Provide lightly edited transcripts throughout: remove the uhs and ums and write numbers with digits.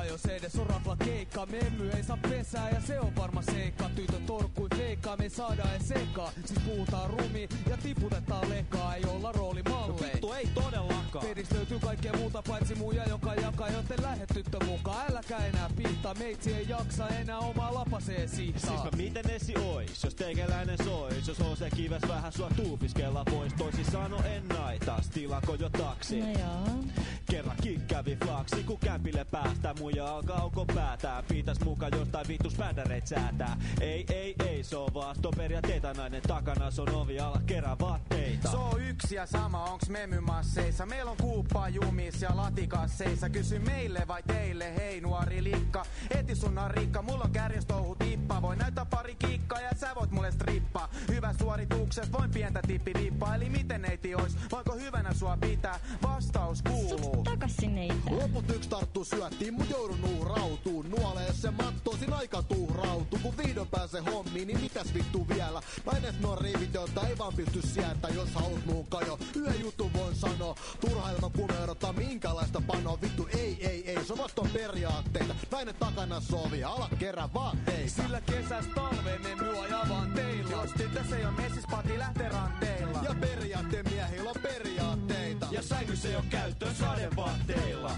jos edes on rafla keikka. Memmy ei saa pesää ja se on varma seikka. Tytön torkkui feikkaa, me saadaan ei sekaa. Siis puhutaan rumi ja tiputetaan lekaa. Ei olla roolimalleja. No vittu ei todellakaan. Pedis löytyy kaikkea muuta paitsi muja joka jakaa. Joten lähde tyttö mukaan, äläkä enää piittaa. Meitsi ei jaksa enää omaa lapaseen siihtaa. Siis mä miten esi ois, jos teikäläinen sois. Jos HC kives vähän sua tuupiskella pois. Toisin sano en naitas, tilako jo taksi. No joo. Kerrankin kävi flaksi, kun kämpille päästään. Muija alkaa onko päätää. Pitäis mukaan jostain vittus bändäreit säätää. Ei, se on vaan stoperiateita. Nainen takana, se on ovi alla kerran vaatteita. Se on yksi ja sama, onks memymasseissa? Meillä on kuuppaa jumis ja latikasseissa. Kysy meille vai teille, hei nuori likka. Eti sun on rikka, mulla on kärjestouhu tippa. Voi näyttää pari kikkaa ja sä voit mulle strippa. Hyvä suoritukset, voin pientä tippivippaa. Eli miten neiti ois, voinko hyvänä sua pitää? Vastaus kuuluu. Takas sinne itse. Loput yks tarttuu syöttiin, mut joudun uhrautuun. Nuolee se mattoisin aika tuhrautuu. Kun vihdoin pääsee hommiin, niin mitäs vittu vielä? Naines nuo riivit, joita ei vaan pysty sieltä. Jos haluat muun kajo, yhden jutun voin sanoa. Turha ilman kumme odottaa minkälaista panoa. Vittu ei, se on vastaan periaatteita. Nainen takana sovi, ala kerran vaatteita. Sillä kesäs talveen me myö ajavaan teillä. Jos tytös ei oo messispati, lähtee ranteilla. Ja periaatteen miehillä on periaatteita. Ja sängyssä ei oo käyttöön sadevaatteilla.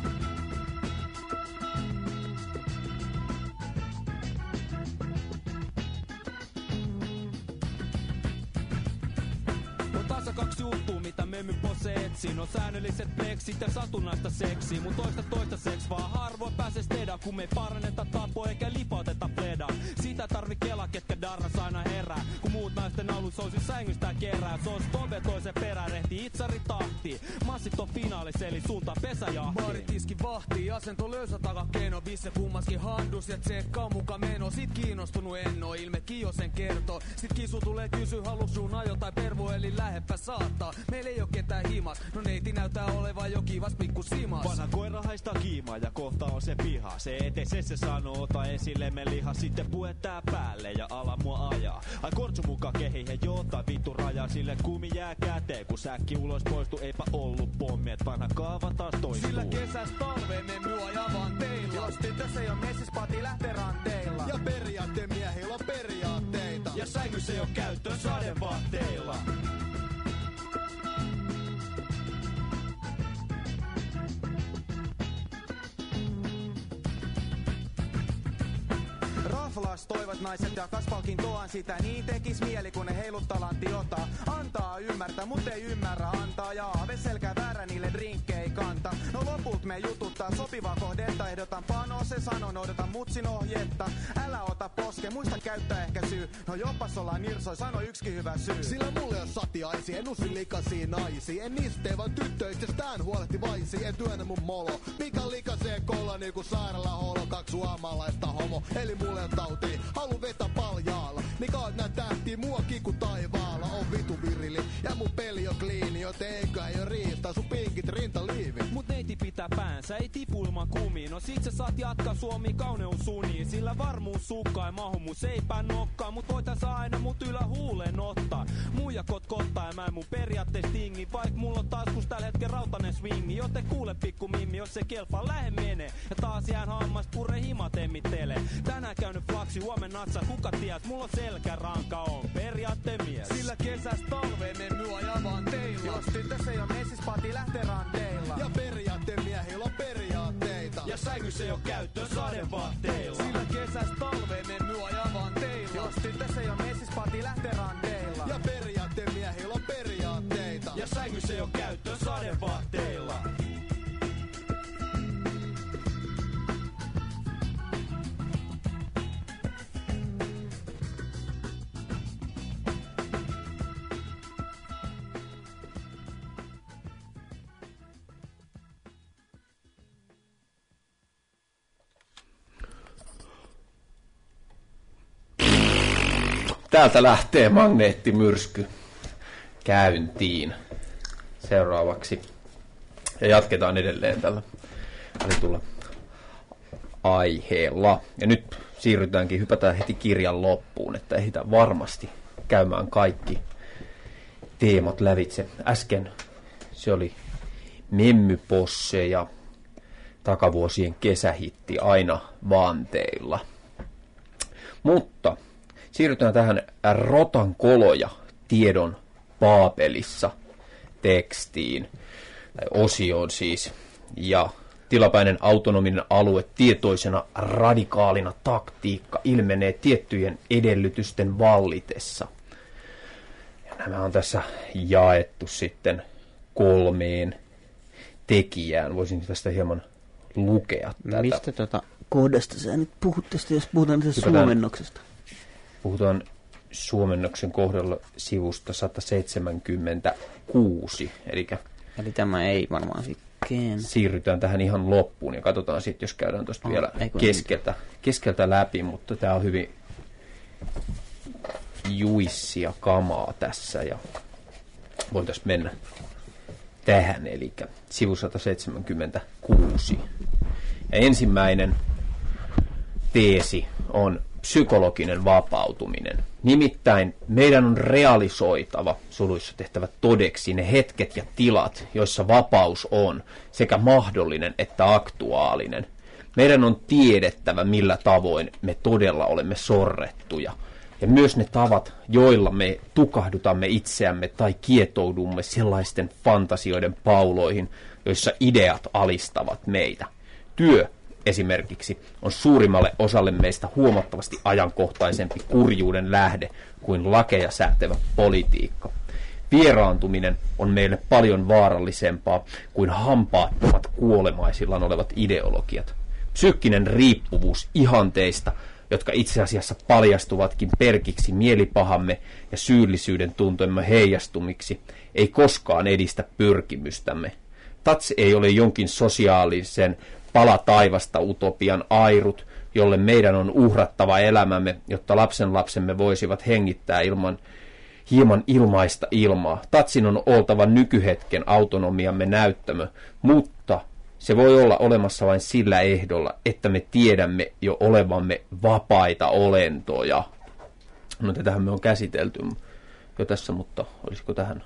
On taas kaksi juttua, mitä memmy posse etsii. No säännölliset pleksit ja satunnaista seksiä. Mun toista seks vaan harvoin pääses tehdä. Kun me ei paranneta tapoa eikä lipauteta pleda. Sitä tarvi kela, ketkä darras aina herää. Kun muut naisten alut sousi sängystä kerää. Se on stove toisen perään, rehti itsari tahti. Massit on finaalis eli suuntaan pesäjahti. Baaritiski vahtii, asento löysä takakeino. Visse kummaskin handus ja tsekkaa muka meno. Sit kiinnostunut en oo, ilme Kio sen kertoo. Sit kisu tulee kysy, halus sun ajo tai pervo eli läheppä saattaa. Meillä ei oo ketään himas, no neiti näyttää olevan jo kivas pikku simas. Vanha koira haistaa kiimaa ja kohta on se piha. Se etese se sanoo, ota esille me liha. Sitten puettää päälle ja ala mua ajaa. Ai kortsu muka kehiin ja jotain vittu rajaa. Sille kumi jää käteen, kun säkki ulos poistu. Eipä ollut pommi, et vanha kaava taas toistuu. Sillä kesäs talveen me myö ajavaan teillä. Jos tytös ei oo messispati, lähtee ranteilla. Ja periaatteen miehillä on periaatteita. Ja sängyssä ei oo käyttöön sadevaatteilla. Raflas toivat naiset ja kaspalkintoaan sitä. Niin tekis mieli kun ne heiluttaa lanttiota. Antaa ymmärtää, mut ei ymmärrä antaa. Ja aave selkä väärä niille drinkkei kanta. No loput me jututtaa sopivaa kohdetta. Ehdotan pano se sano, noudatan mutsin ohjetta. Älä ota poske, muista käyttää ehkä syy. No jopas ollaan nirsoi, sano yksikin hyvä syy. Sillä mulle on satiaisi, en usi likaisia naisia. En niistä vaan tyttö itsestään huolehtivaisi. En työnnä mun molo, mikä likasee kolla niinku sairaalaholo. 2 suomalaista homo, eli mulle on tauti. Halu vetä paljaalla, niin kaat nää tähtiä mua kiku taivaalla. On vitu virili ja mun peli on kliini. Joten eikö ei oo riistä sun pinkit rintaliivi. Mut neiti pitää päänsä, ei tipu ilman kumiin. No sit sä saat jatkaa Suomi kauneus suniin. Sillä varmuus sukkaa ja mahu mun seipään nokkaa. Mut voitais aina mut ylä huuleen ottaa. Muija kotkottaa ja mä en mun periaattees tingi. Vaik mulla on taskus tällä hetken rautanen swingi. Joten kuule pikku mimmi, jos se kelpaa lähe menee. Ja taas jään hammas purre himat emmittelee. Tänään käynyt flaksi, huomen natsa, kuka tiedät, mulla on selkäranka, on periaatteen mies. Sillä kesäs talveen me myö ajavaan teillä. Jos tytös ei oo messispati, lähtee ranteilla. Ja periaatteen miehillä on periaatteita. Ja sängyssä ei oo käyttöön sadevaatteilla. Sillä kesäs talveen me myö ajavaan teillä. Jos tytös ei oo messispati, lähtee ranteilla. Ja periaatteen miehillä on periaatteita. Ja sängyssä ei oo käyttöön sadevaatteilla. Täältä lähtee magneettimyrsky käyntiin seuraavaksi. Ja jatketaan edelleen tällä valitulla aiheella. Ja nyt hypätään heti kirjan loppuun, että ehditään varmasti käymään kaikki teemat lävitse. Äsken se oli Memmy Posse ja takavuosien kesähitti aina vanteilla. Mutta siirrytään tähän Rotan koloja tiedon paapelissa tekstiin, tai osioon siis, ja tilapäinen autonominen alue tietoisena radikaalina taktiikka ilmenee tiettyjen edellytysten vallitessa. Ja nämä on tässä jaettu sitten 3 tekijään. Voisin tästä hieman lukea tätä. Mistä kohdasta sä nyt puhut tästä, jos puhutaan tästä suomennoksesta? Puhutaan suomennoksen kohdalla sivusta 176, eli tämä ei varmaan sitten siirrytään tähän ihan loppuun ja katsotaan sitten, jos käydään tuosta vielä keskeltä läpi, mutta tämä on hyvin juissia kamaa tässä ja voitaisiin mennä tähän, eli sivu 176. Ja ensimmäinen teesi on psykologinen vapautuminen. Nimittäin meidän on realisoitava, suluissa tehtävä todeksi, ne hetket ja tilat, joissa vapaus on sekä mahdollinen että aktuaalinen. Meidän on tiedettävä, millä tavoin me todella olemme sorrettuja. Ja myös ne tavat, joilla me tukahdutamme itseämme tai kietoudumme sellaisten fantasioiden pauloihin, joissa ideat alistavat meitä. Työ esimerkiksi on suurimmalle osalle meistä huomattavasti ajankohtaisempi kurjuuden lähde kuin lakeja säätävä politiikka. Vieraantuminen on meille paljon vaarallisempaa kuin hampaattomat kuolemaisillaan olevat ideologiat. Psyykkinen riippuvuus ihanteista, jotka itse asiassa paljastuvatkin perkiksi mielipahamme ja syyllisyyden tuntoimme heijastumiksi, ei koskaan edistä pyrkimystämme. Tats ei ole jonkin sosiaalisen pala taivasta utopian airut, jolle meidän on uhrattava elämämme, jotta lapsenlapsemme voisivat hengittää hieman ilmaista ilmaa. Tatsin on oltava nykyhetken autonomiamme näyttämö, mutta se voi olla olemassa vain sillä ehdolla, että me tiedämme jo olevamme vapaita olentoja. No tätähän me on käsitelty jo tässä, mutta olisiko tähän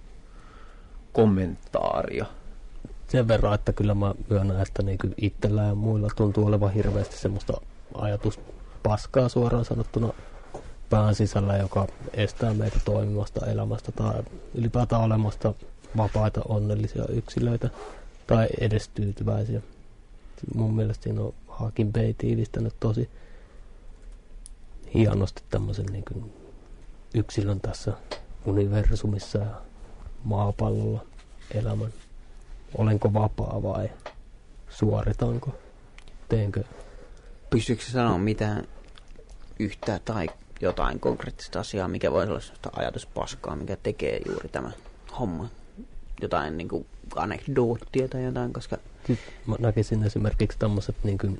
kommentaaria? Sen verran, että kyllä mä myönnän, että niin itsellä ja muilla tuntuu olevan hirveästi semmoista ajatuspaskaa suoraan sanottuna pään sisällä, joka estää meitä toimimasta elämästä tai ylipäätään olemasta vapaita onnellisia yksilöitä tai edes tyytyväisiä. Mun mielestä siinä on Hakim Bey tiivistänyt tosi hienosti tämmöisen niin kuin yksilön tässä universumissa ja maapallolla elämän. Olenko vapaa vai suoritanko? Teenkö? Pystyykö sanoa mitään yhtä tai jotain konkreettista asiaa, mikä voisi olla sellaista ajatuspaskaa, mikä tekee juuri tämä homma? Jotain niin kuin anekdoottia tai jotain, koska mä näkisin esimerkiksi tämmöiset niin kuin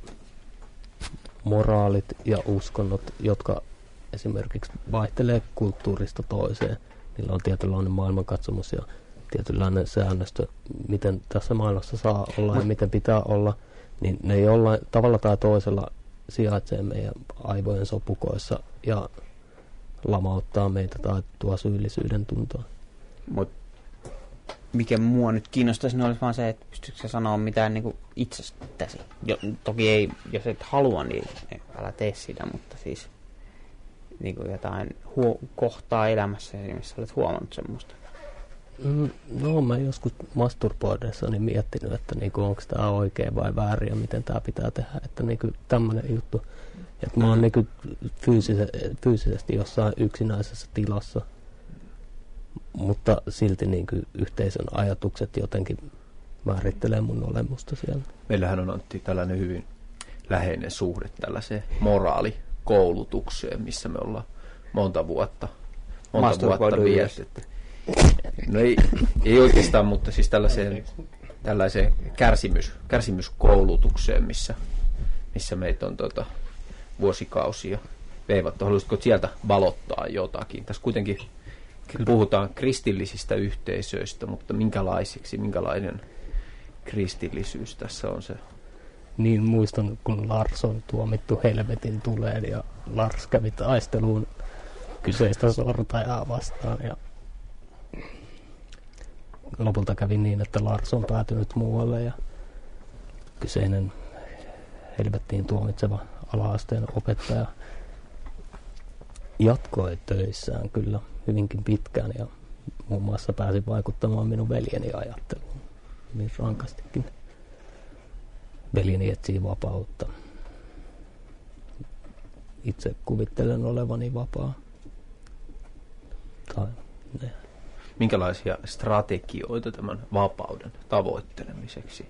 moraalit ja uskonnot, jotka esimerkiksi vaihtelee kulttuurista toiseen. Niillä on tietynlainen maailmankatsomus ja tietynlainen säännöstö, miten tässä maailmassa saa olla ja miten pitää olla, niin ne jollain tavalla tai toisella sijaitsee meidän aivojen sopukoissa ja lamauttaa meitä tai tuo syyllisyyden tuntoa. Mut mikä mua nyt kiinnostaisi, niin olisi vaan se, että pystytkö sä sanoa mitään niin kuin itsestäsi. Toki ei, jos et halua, niin älä tee sitä, mutta siis niin kuin jotain kohtaa elämässä, missä olet huomannut semmoista. No, mä joskus masturboidessani miettinyt, että niinku, onko tämä oikein vai väärin ja miten tämä pitää tehdä. Että niinku, tämmöinen juttu, että mä oon niinku, fyysisesti jossain yksinäisessä tilassa, mutta silti niinku, yhteisön ajatukset jotenkin määrittelee mun olemusta siellä. Meillähän on, Antti, tällainen hyvin läheinen suhde tällaiseen moraalikoulutukseen, missä me ollaan monta vuotta vietetty. No ei oikeastaan, mutta siis tällaiseen kärsimyskoulutukseen, missä meitä on vuosikausia veivattu. Haluaisitko sieltä valottaa jotakin? Tässä kuitenkin puhutaan kristillisistä yhteisöistä, mutta minkälainen kristillisyys tässä on se? Niin, muistan, kun Lars on tuomittu helvetin tuleen ja Lars kävi taisteluun kyseistä sortajaa vastaan ja lopulta kävi niin, että Lars on päätynyt muualle ja kyseinen helvettiin tuomitseva ala-asteen opettaja jatkoi töissään kyllä hyvinkin pitkään ja muun muassa pääsi vaikuttamaan minun veljeni ajatteluun hyvin rankastikin. Veljeni etsii vapautta. Itse kuvittelen olevani vapaa. Minkälaisia strategioita tämän vapauden tavoittelemiseksi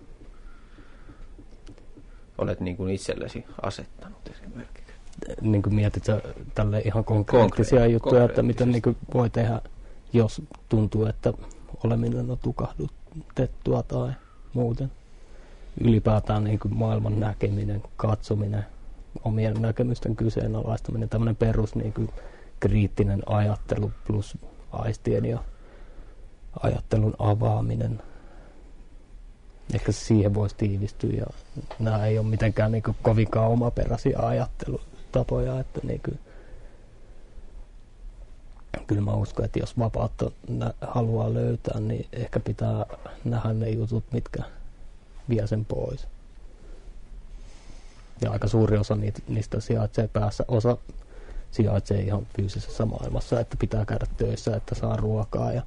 olet niin kuin itsellesi asettanut esimerkiksi? Niin kuin mietit sä tälle ihan konkreettisia juttuja, että miten niin kuin voi tehdä, jos tuntuu, että oleminen on tukahdutettua tai muuten. Ylipäätään niin kuin maailman näkeminen, katsominen, omien näkemysten kyseenalaistaminen, tämmöinen perus niin kuin kriittinen ajattelu plus aistien ja ajattelun avaaminen. Ehkä siihen voisi tiivistyä ja nämä ei ole mitenkään niin kuin kovinkaan omaperäisiä ajattelutapoja, että niin kuin, kyllä mä uskon, että jos vapautta haluaa löytää, niin ehkä pitää nähdä ne jutut, mitkä vie sen pois. Ja aika suuri osa niistä sijaitsee päässä. Osa sijaitsee ihan fyysisessä maailmassa, että pitää käydä töissä, että saa ruokaa ja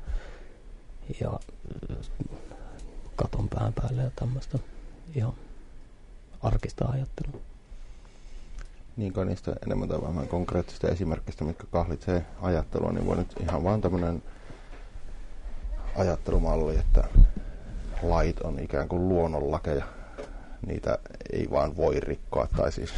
katon pään päälle ja tämmöistä ihan arkista ajattelua. Niinko niistä enemmän tai vähemmän konkreettisista esimerkistä, mitkä kahlitsee ajattelua, niin voi nyt ihan vaan tämmöinen ajattelumalli, että lait on ikään kuin luonnonlakeja. Niitä ei vaan voi rikkoa, tai siis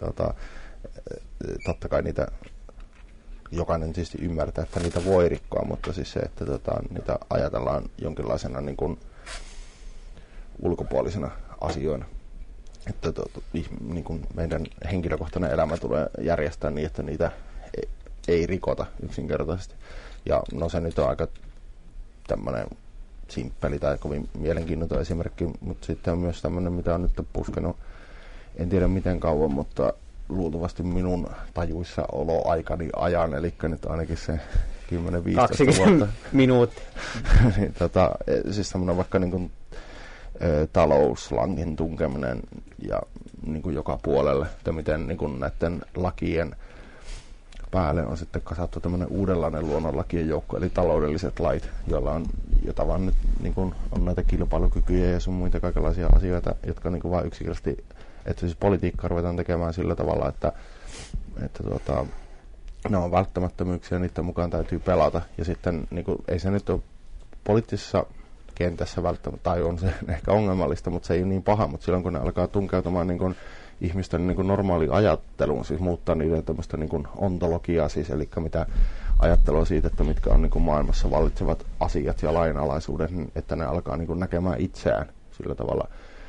totta kai niitä jokainen tietysti ymmärtää, että niitä voi rikkoa, mutta siis se, että niitä ajatellaan jonkinlaisena niin kuin ulkopuolisena asioina. Että niin kuin meidän henkilökohtainen elämä tulee järjestää niin, että niitä ei rikota yksinkertaisesti. Ja no se nyt on aika tämmöinen simppeli tai kovin mielenkiintoinen esimerkki, mutta sitten on myös tämmöinen, mitä on nyt puskenut, en tiedä miten kauan, mutta luultavasti minun tajuissa oloaikani ajan, eli nyt ainakin se 10-15 vuotta. minuuttia. Niin, siis tämmöinen vaikka niin kuin talouslangin tunkeminen ja niin kuin joka puolelle, että miten niin kuin näiden lakien päälle on sitten kasattu tämmöinen uudenlainen luonnonlakien joukko, eli taloudelliset lait, jota vaan nyt niin kuin on näitä kilpailukykyjä ja sun muita kaikenlaisia asioita, jotka niin kuin vaan yksinkertaisesti, että siis politiikkaa ruvetaan tekemään sillä tavalla, että ne on välttämättömyyksiä ja niiden mukaan täytyy pelata. Ja sitten niin kuin, ei se nyt ole poliittisessa kentässä välttämättä, tai on se ehkä ongelmallista, mutta se ei ole niin paha, mutta silloin kun ne alkaa tunkeutumaan niin kuin ihmisten niin kuin normaali ajatteluun, siis muuttaa niiden tämmöistä niin kuin ontologiaa, siis, eli mitä ajattelua siitä, että mitkä on niin kuin maailmassa vallitsevat asiat ja lainalaisuudet, niin että ne alkaa niin kuin näkemään itseään sillä tavalla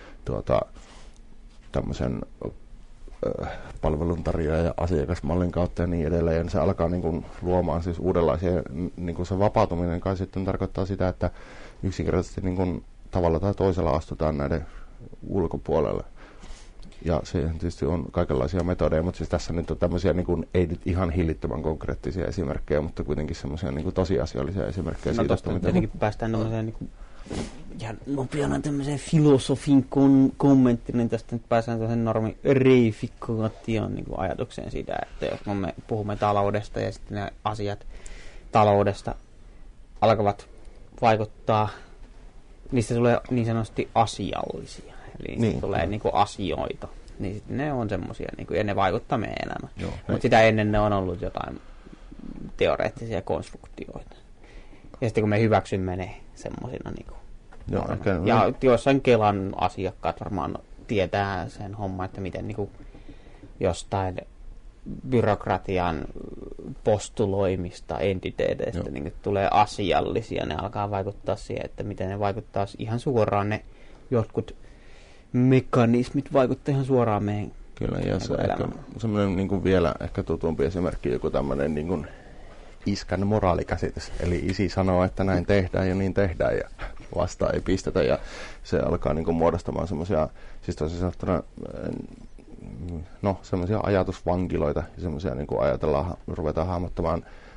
tämmöisen palveluntarjoaja ja asiakasmallin kautta ja niin edelleen, ja se alkaa niin kuin luomaan siis uudenlaisia, niin kuin se vapautuminen kai sitten tarkoittaa sitä, että yksinkertaisesti niin kuin tavalla tai toisella astutaan näiden ulkopuolelle. Ja se tietysti on kaikenlaisia metodeja, mutta siis tässä nyt on tämmöisiä, niin kuin, ei nyt ihan hillittömän konkreettisia esimerkkejä, mutta kuitenkin semmoisia niin kuin tosiasiallisia esimerkkejä siitä. Tuosta tietenkin päästään tämmöiseen niin kuin, ja nopeana tämmöiseen filosofin kommenttiin, niin tästä nyt päästään tämmöiseen normi reifikaation niin kuin ajatukseen siitä, että jos me puhumme taloudesta ja sitten ne asiat taloudesta alkavat vaikuttaa, niistä tulee niin sanotusti asiallisia. Eli niin, tulee niinku asioita. Niin sitten ne on semmosia, niinku, ja ne vaikuttaa meidän elämään. Mutta sitä ennen ne on ollut jotain teoreettisia konstruktioita. Ja sitten kun me hyväksymme ne semmosina, niinku, ja jossain Kelan asiakkaat varmaan tietää sen homman, että miten niinku, jostain byrokratian postuloimista entiteeteistä niin tulee asiallisia. Ne alkaa vaikuttaa siihen, että miten ne vaikuttaa ihan suoraan ne jotkut mekanismit vaikuttaa ihan suoraan meidän kyllä, ja se semmoinen niin kuin vielä ehkä tutumpi esimerkki, joku tämmöinen niin kuin iskän moraalikäsitys. Eli isi sanoo, että näin tehdään ja niin tehdään ja vastaan ei pistetä. Ja se alkaa niin kuin muodostamaan semmoisia, siis tosiaan sanottuna, semmoisia ajatusvankiloita ja semmoisia niin kuin ruvetaan hahmottamaan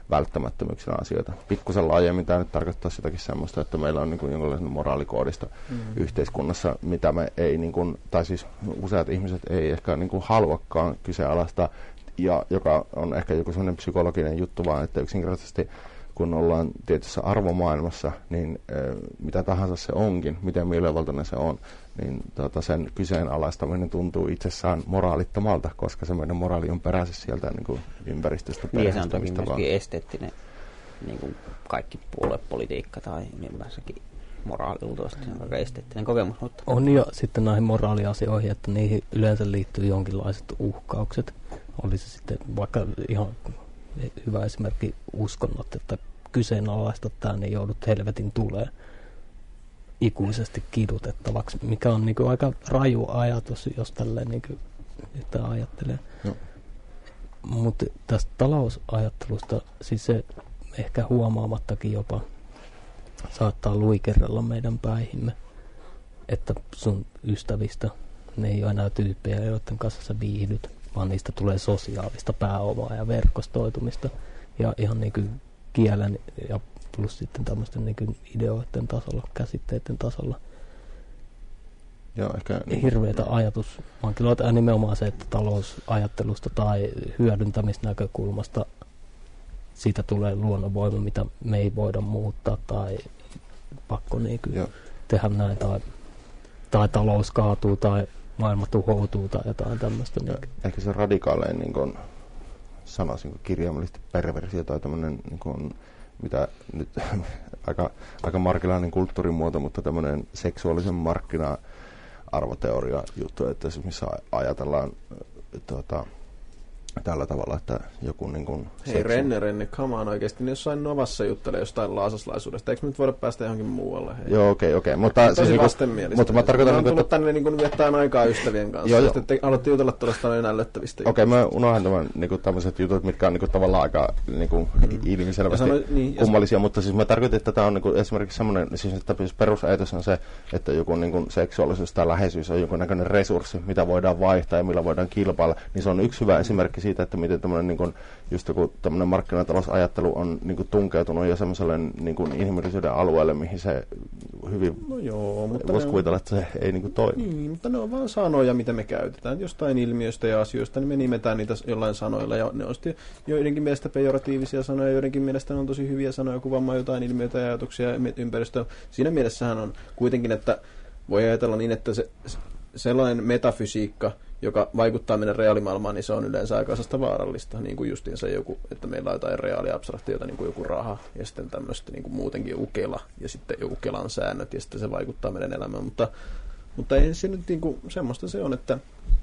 välttämättömyyksinä asioita. Pikkusen laajemmin tämä nyt tarkoittaa sitäkin semmoista, että meillä on niin kuin jonkinlainen moraalikoodisto yhteiskunnassa, mitä me ei, niin kuin, tai siis useat ihmiset ei ehkä niin kuin haluakaan kyseenalaistaa, ja joka on ehkä joku semmoinen psykologinen juttu vaan, että yksinkertaisesti kun ollaan tietyssä arvomaailmassa, niin mitä tahansa se onkin, miten mielivaltainen se on, niin sen kyseenalaistaminen tuntuu itsessään moraalittomalta, koska se meidän moraali on peräisin sieltä niin kuin ympäristöstä. Niin, se on toki myöskin esteettinen, niin kuin kaikki puoluepolitiikka tai ylipäänsä moraaliluultavasti on aika esteettinen kokemus. Mutta on jo sitten näihin moraaliasioihin, että niihin yleensä liittyy jonkinlaiset uhkaukset. Oli se sitten vaikka ihan hyvä esimerkki uskonnot, että kyseenalaista tämä, niin joudut helvetin tulee ikuisesti kidutettavaksi, mikä on niinku aika raju ajatus, jos tälleen niinku yhtään ajattelee. No. Mutta tästä talousajattelusta, siis se ehkä huomaamattakin jopa saattaa luikerrella meidän päihimme, että sun ystävistä ne ei ole enää tyyppejä, joiden kanssa sä viihdyt, vaan niistä tulee sosiaalista pääomaa ja verkostoitumista ja ihan niin kuin kielen ja plus sitten tämmöisten niin kuin ideoiden tasolla, käsitteiden tasolla. Joo, ehkä hirveätä ajatusvankiloita, nimenomaan se, että talousajattelusta tai hyödyntämisnäkökulmasta siitä tulee luonnonvoima, mitä me ei voida muuttaa tai pakko niin kuin tehdä näin tai talous kaatuu tai maailma tuhoutuu tai jotain tämmöistä. Ehkä se radikaalein, niin kuin sanoisin, kirjaimellisesti perversio tai tämmöinen, niin kuin, mitä nyt aika markkinainen kulttuurimuoto, mutta tämmöinen seksuaalisen markkina-arvoteoria juttu, että missä ajatellaan tällä tavalla, että joku niin kuin hei, Renne, come on oikeasti, niin jossain Novassa juttelee jostain laasaslaisuudesta. Eikö me nyt voida päästä johonkin muualle? Hei. Joo, okei. Mutta siis mutta mä tarkoitan, että tullut tänne niin viettään aikaa ystävien kanssa. Joo, sitten aloitte jutella tuollaista noin ällöttävistä. Okei, mä unohdan tämän niin tämmöiset jutut, mitkä on niin tavallaan aika niin ilmiselvästi kummallisia, mutta siis mä tarkoitan, että tämä on niin esimerkiksi semmoinen, siis että perusajatus on se, että joku niin seksuaalisuus tai läheisyys on jonkun näköinen resurssi, mitä voidaan vaihtaa ja millä voidaan kilpailla, niin se on yksi hyvä esimerkki siitä, että miten tämmöinen niin kuin, just joku tämmöinen markkinatalousajattelu on niin kuin tunkeutunut jo semmoiselle niin kuin inhimillisyyden alueelle, mihin se hyvin voisi kuvitella, että se ei niin kuin toimi. Niin, mutta ne on vaan sanoja, mitä me käytetään. Jostain ilmiöistä ja asioista, niin me nimetään niitä jollain sanoilla. Ja ne on sitten joidenkin mielestä pejoratiivisia sanoja, joidenkin mielestä ne on tosi hyviä sanoja kuvaamaan jotain ilmiöitä ja ajatuksia ja ympäristöä. Siinä mielessähän on kuitenkin, että voi ajatella niin, että sellainen metafysiikka, joka vaikuttaa meidän reaalimaailmaan, niin se on yleensä aika vaarallista, niin kuin justiinsa joku, että meillä on jotain reaaliabstraktiota, niin kuin joku raha, ja sitten tämmöistä niin kuin muutenkin joku Kela, ja sitten joku Kelan säännöt, ja sitten se vaikuttaa meidän elämään, mutta ei se nyt niin kuin, semmoista se on, että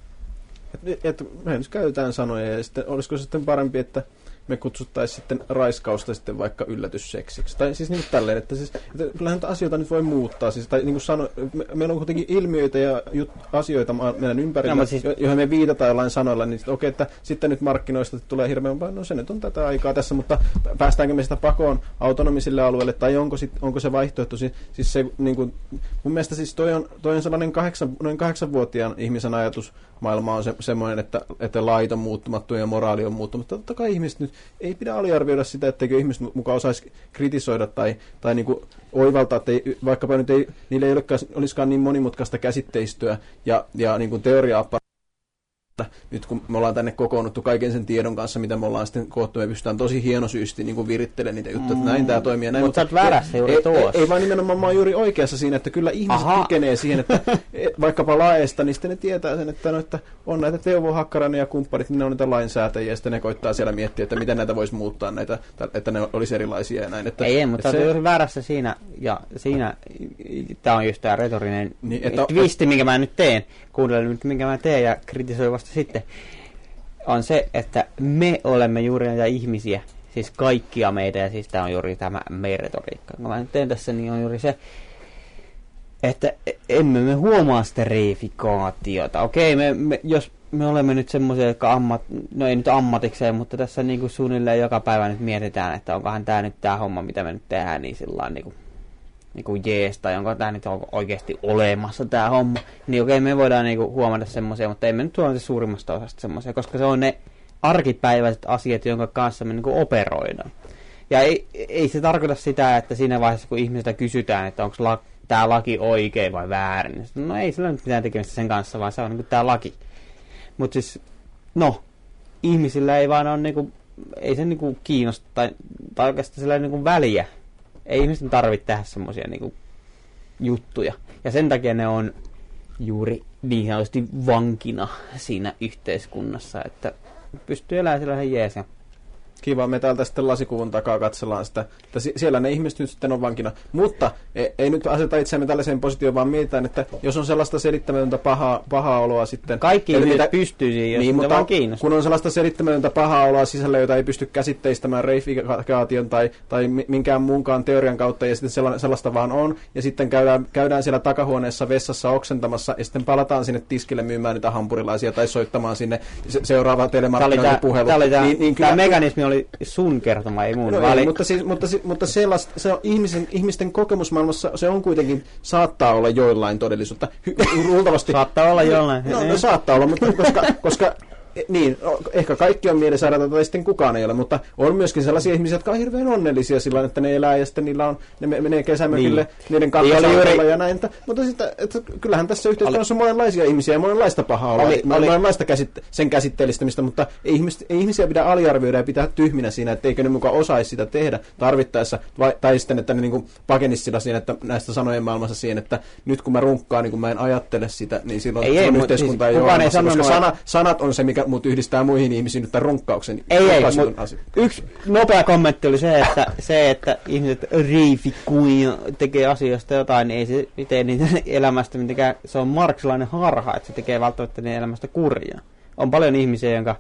me nyt käytetään sanoja, ja sitten olisiko se sitten parempi, että me kutsuttaisiin sitten raiskausta sitten vaikka yllätysseksiksi. Tai siis niin kuin tälleen, että kyllähän asioita nyt voi muuttaa. Siis, tai niin kuin meillä on kuitenkin ilmiöitä ja asioita meidän ympärillä, joihin me viitataan jollain sanoilla, niin okei, että sitten nyt markkinoista tulee hirveän paljon, no se nyt on tätä aikaa tässä, mutta päästäänkö me sitä pakoon autonomisille alueille, tai onko se vaihtoehto? Siis se, niin kuin, mun mielestä siis toi on sellainen noin 8-vuotiaan ihmisen ajatusmaailma on semmoinen, että lait on muuttumattu ja moraali on muuttumattu. Totta kai ihmiset nyt ei pidä aliarvioida sitä, etteikö ihmiset mukaan osaisi kritisoida tai niin kuin oivaltaa, että vaikkapa nyt niillä ei olisikaan niin monimutkaista käsitteistöä ja niin kuin teoriaa. Nyt kun me ollaan tänne kokoonnuttu kaiken sen tiedon kanssa, mitä me ollaan sitten koottu, me pystytään tosi hienosyysti niin kuin virittelemään niitä juttuja, että näin tämä toimii. Mutta sä oot väärässä juuri tuossa. Ei vaan nimenomaan, mä oon juuri oikeassa siinä, että kyllä ihmiset kykenee siihen, että vaikkapa laeista, niin sitten ne tietää sen, että on näitä Teuvo Hakkarainen ja kumppanit, niin ne on niitä lainsäätäjiä, ja sitten ne koittaa siellä miettiä, että miten näitä voisi muuttaa, näitä, että ne olisi erilaisia ja näin. Ei, mutta sä oot juuri väärässä siinä, ja siinä tämä on just tämä retorinen twisti, minkä mä nyt teen. Kuuntele nyt, minkä mä teen, ja kritisoi vasta sitten, on se, että me olemme juuri näitä ihmisiä, siis kaikkia meitä, ja siis tämä on juuri tämä meidän retoriikka. Kun mä nyt teen tässä, niin on juuri se, että emme me huomaa sitä reifikaatiota. Okei, jos me olemme nyt semmoisia, jotka no ei nyt ammatikseen, mutta tässä niin kuin suunnilleen joka päivä nyt mietitään, että onkohan tämä nyt tämä homma, mitä me nyt tehdään, niin sillain niin kuin jees, tai onko tämä nyt oikeasti olemassa tämä homma, niin okei, me voidaan niinku huomata semmoisia, mutta emme nyt huomata suurimmasta osasta semmoisia, koska se on ne arkipäiväiset asiat, jonka kanssa me niin kuin operoidaan. Ja ei se tarkoita sitä, että siinä vaiheessa, kun ihmisiltä kysytään, että onko tämä laki oikein vai väärin, no ei sillä nyt mitään tekemistä sen kanssa, vaan se on niin tämä laki. Mutta siis, no, ihmisillä ei vaan ole, niin kuin, ei se niin kuin kiinnosta, tai oikeastaan sillä niin kuin väliä. Ei ihmisten tarvitse tehdä semmoisia niin kuin juttuja. Ja sen takia ne on juuri niin sanotusti vankina siinä yhteiskunnassa, että pystyy elämään sillä ihan jees. Kiva, me täältä sitten lasikuvun takaa katsellaan sitä, että siellä ne ihmiset nyt sitten on vankina. Mutta ei nyt aseta itseämme tällaiseen positioon, vaan mietitään, että jos on sellaista selittämätöntä pahaa oloa sitten... Kaikki ihmiset pystyy siihen, jos niin, vaan kiinnostaa. Kun on sellaista selittämätöntä pahaa oloa sisällä, jota ei pysty käsitteistämään reifikaation tai minkään muunkaan teorian kautta, ja sitten sellaista vaan on, ja sitten käydään siellä takahuoneessa vessassa oksentamassa, ja sitten palataan sinne tiskille myymään niitä hampurilaisia tai soittamaan sinne seuraava telemarkkinointipuhelu. Tämä mekanismi oli sun kertoma, ei muun. No mutta se on ihmisten kokemusmaailmassa se on kuitenkin, saattaa olla joillain todellisuutta. Luultavasti. Saattaa olla jollain. No saattaa olla, mutta koska niin, ehkä kaikki on mielisairaita tai sitten kukaan ei ole, mutta on myöskin sellaisia ihmisiä, jotka on hirveän onnellisia sillä että ne elää ja sitten niillä on, ne menee kesämökille niin. Niiden kantasaatolla ja näin. Mutta sitten, että kyllähän tässä yhteiskunnassa on monenlaisia ihmisiä ja monenlaista pahaa olla, monenlaista sen käsitteellistämistä, mutta ei ihmisiä pidä aliarvioida ja pitää tyhminä siinä, että eikö ne mukaan osaisi sitä tehdä tarvittaessa, tai sitten, että ne niin kuin pakenisi sillä siinä, että näistä sanojen maailmassa siihen, että nyt kun mä runkkaan, niin kun mä en ajattele sitä, niin silloin yhteiskunta ei ole olemassa, koska sanat on se, mikä mut yhdistää muihin ihmisiin nyt tämän runkkauksen. Yksi nopea kommentti oli se, että ihmiset riifikkuin ja tekee asioista jotain, niin ei se tee niitä elämästä mitenkään, se on marksilainen harha, että se tekee välttämättä niiden elämästä kurjaa. On paljon ihmisiä, jonka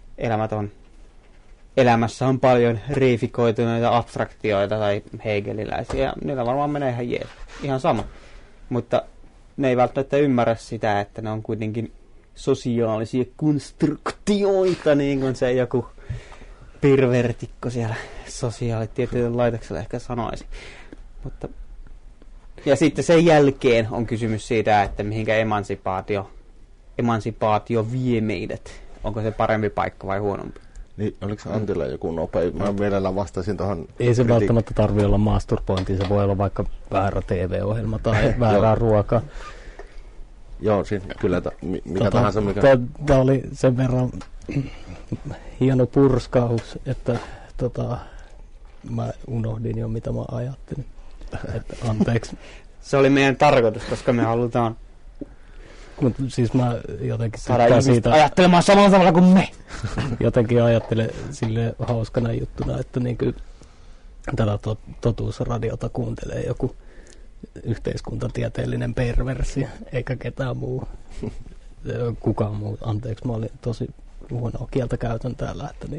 elämässä on paljon riifikoituneita abstraktioita tai heigeliläisiä, ja niillä varmaan menee ihan jees, ihan sama. Mutta ne ei välttämättä ymmärrä sitä, että ne on kuitenkin sosiaalisia konstruktioita, niin kuin se joku pervertikko siellä sosiaalitieteiden laitoksella ehkä sanoisi. Mutta, ja sitten sen jälkeen on kysymys siitä, että mihinkä emansipaatio vie meidät. Onko se parempi paikka vai huonompi? Niin, oliko Antilla joku nopea? Mä mielellään vastasin tuohon. Ei se välttämättä tarvitse olla masturbointia, se voi olla vaikka väärä TV-ohjelma tai väärää ruokaa. Joo, kyllä mikä tahansa. Tämä oli sen verran hieno purskaus, että mä unohdin jo mitä mä ajattelin. Että anteeksi. Se oli meidän tarkoitus, koska me halutaan mutta siis mä jotenkin siitä ajattelemaan samalla tavalla kuin me. Jotenkin ajattelen sille hauskana juttuna, että niinku tätä totuusradiota kuuntelee joku yhteiskuntatieteellinen perversi, eikä ketään muu. Kukaan muu. Anteeksi, mä olin tosi huonoa kieltä käytön täällä. Että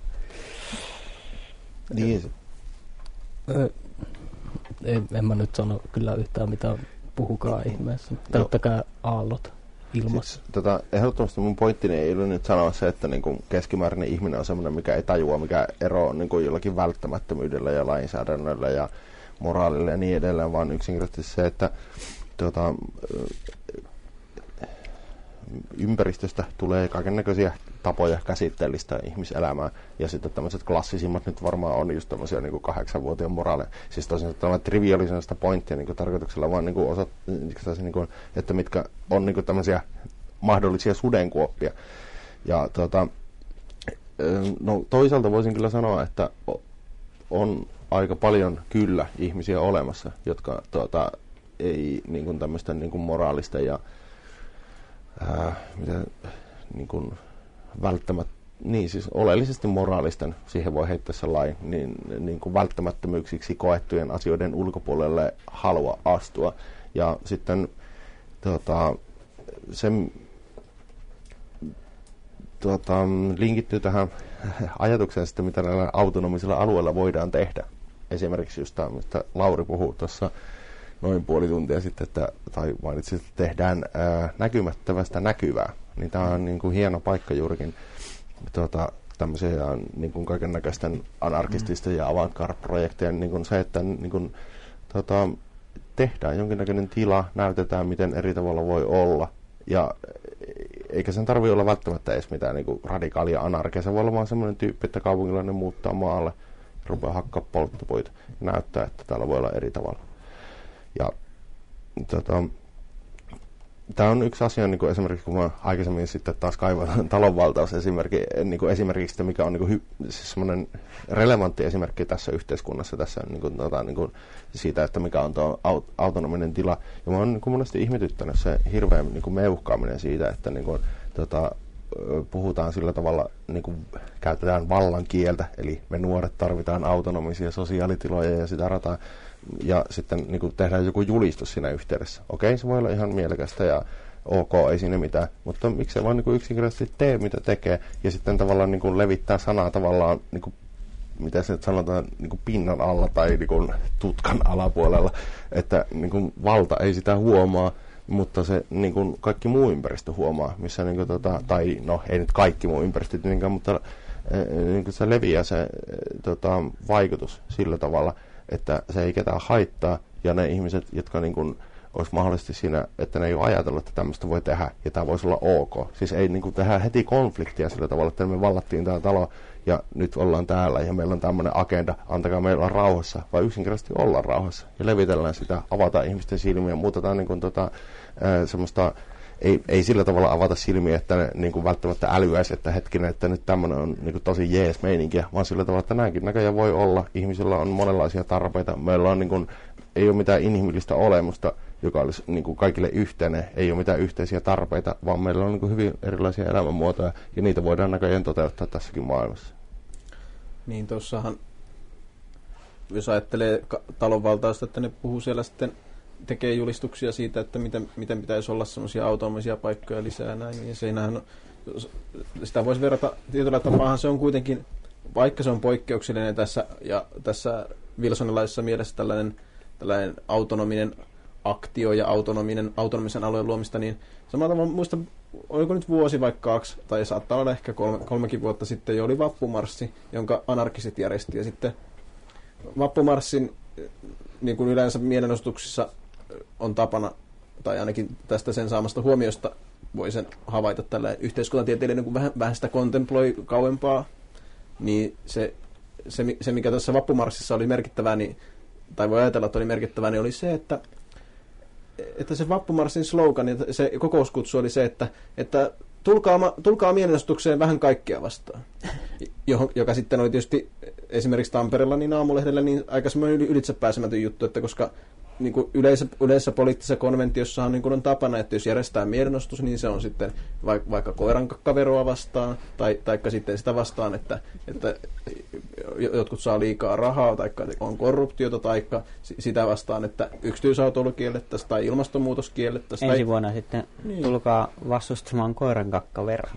niin. En mä nyt sano kyllä yhtään mitään, puhukaa ihmeessä. Täyttäkää aallot ilmassa. Ehdottomasti mun pointtini ei ole nyt sanoa se, että niin keskimääräinen ihminen on semmoinen, mikä ei tajua, mikä ero on niin jollakin välttämättömyydellä ja lainsäädännöllä ja moraalilla ja niin edelleen, vaan yksinkertaisesti se, että ympäristöstä tulee kaikennäköisiä tapoja käsitteellistä ihmiselämää, ja sitten tämmöiset klassisimmat nyt varmaan on just tämmöisiä niin 8-vuotiaan moraaleja. Siis tosiaan tämä trivialisoin sitä pointtia niin tarkoituksella vaan niin että mitkä on niin tämmöisiä mahdollisia sudenkuoppia. Ja no toisaalta voisin kyllä sanoa, että on aika paljon kyllä ihmisiä olemassa, jotka ei niin kuin tämmöistä niin kuin moraalista ja niin kuin välttämättä, niin siis oleellisesti moraalisten, siihen voi heittää sellainen, niin kuin välttämättömyyksiksi koettujen asioiden ulkopuolelle halua astua. Ja sitten se linkittyy tähän ajatukseen sitten, mitä näillä autonomisilla alueilla voidaan tehdä. Esimerkiksi just tämä, mistä Lauri puhuu tuossa noin puoli tuntia sitten, tai mainitsin, että tehdään näkymättömästä näkyvää. Niin tämä on niin kuin hieno paikka juurikin tämmöisiä niin kuin kaikennäköisten anarkististen ja avantgarde-projekteja, niin kuin se, että niin kuin, tehdään jonkinnäköinen tila, näytetään, miten eri tavalla voi olla, ja eikä sen tarvitse olla välttämättä edes mitään niinku radikaalia anarkia. Se voi olla vaan semmoinen tyyppi, että kaupunkilainen muuttaa maalle, rupeaa hakkaa polttopuita ja näyttää, että täällä voi olla eri tavalla. Ja tämä on yksi asia, niin kuin esimerkiksi kun mä aikaisemmin sitten taas kaivan talonvaltaus esimerkiksi sitä, mikä on siis semmoinen relevantti esimerkki tässä yhteiskunnassa, tässä siitä, että mikä on tuo autonominen tila. Ja mä oon monesti ihmetyttänyt se hirveän meuhkaaminen siitä, että puhutaan sillä tavalla, käytetään vallan kieltä, eli me nuoret tarvitaan autonomisia sosiaalitiloja ja sitä rataa. Ja sitten tehdään joku julistus siinä yhteydessä. Okei, se voi olla ihan mielekästä ja ok, ei siinä mitään. Mutta miksei vaan yksinkertaisesti tee, mitä tekee, ja sitten tavallaan levittää sanaa tavallaan, mitä se nyt sanotaan, pinnan alla tai tutkan alapuolella. Että valta ei sitä huomaa, mutta se kaikki muu ympäristö huomaa, missä tai no ei nyt kaikki muu ympäristö tietenkään, mutta se leviää se vaikutus sillä tavalla, että se ei ketään haittaa, ja ne ihmiset, jotka olisi mahdollisesti siinä, että ne ei ole ajatellut, että tämmöistä voi tehdä, ja tämä voisi olla ok. Siis ei tehdä heti konfliktia sillä tavalla, että me vallattiin tämä talo, ja nyt ollaan täällä, ja meillä on tämmöinen agenda, antakaa meillä olla rauhassa, vai yksinkertaisesti olla rauhassa, ja levitellään sitä, avataan ihmisten silmiä, muutetaan semmoista, ei sillä tavalla avata silmiä, että ne välttämättä älyäisi, että hetkinen, että nyt tämmöinen on tosi jees meininkiä, vaan sillä tavalla, että näinkin näköjään voi olla. Ihmisillä on monenlaisia tarpeita. Meillä on ei ole mitään inhimillistä olemusta, joka olisi kaikille yhteinen. Ei ole mitään yhteisiä tarpeita, vaan meillä on hyvin erilaisia elämänmuotoja, ja niitä voidaan näköjään toteuttaa tässäkin maailmassa. Niin tuossahan, jos ajattelee talonvaltausta, että ne puhuu siellä sitten, tekee julistuksia siitä, että miten pitäisi olla semmoisia autonomisia paikkoja lisää näin, niin siinähän sitä voisi verrata tietyllä tapaahan se on kuitenkin, vaikka se on poikkeuksellinen tässä wilsonilaisessa mielessä tällainen autonominen aktio ja autonomisen alueen luomista, niin samalla tavalla muista, oliko nyt vuosi vaikka 2, tai saattaa olla ehkä 3 vuotta sitten jo oli vappumarssi, jonka anarkistit järjesti, ja sitten vappumarssin niin kuin yleensä mielenosoituksissa on tapana, tai ainakin tästä sen saamasta huomiosta voi sen havaita tällä yhteiskuntatieteilijänä, kun vähän sitä kontemploi kauempaa, niin se mikä tässä vappumarssissa oli merkittävää, niin, tai voi ajatella, että oli merkittävää, niin oli se, että se vappumarssin slogan, se kokouskutsu oli se, että tulkaa mielenosoitukseen vähän kaikkea vastaan, joka sitten oli tietysti esimerkiksi Tampereella niin Aamulehdellä niin aika semmoinen ylitsepääsemätön juttu, että koska niin kuin yleisessä poliittisessa konventiossahan niin kuin on tapana, että jos järjestää mielenosoitus, niin se on sitten vaikka koirankakkaveroa vastaan, taikka sitten sitä vastaan, että jotkut saa liikaa rahaa, taikka on korruptiota, taikka sitä vastaan, että yksityisautoilu kiellettäisiin tai ilmastonmuutos kiellettäisiin. Ensi vuonna sitten tulkaa vastustamaan koirankakkaveroa.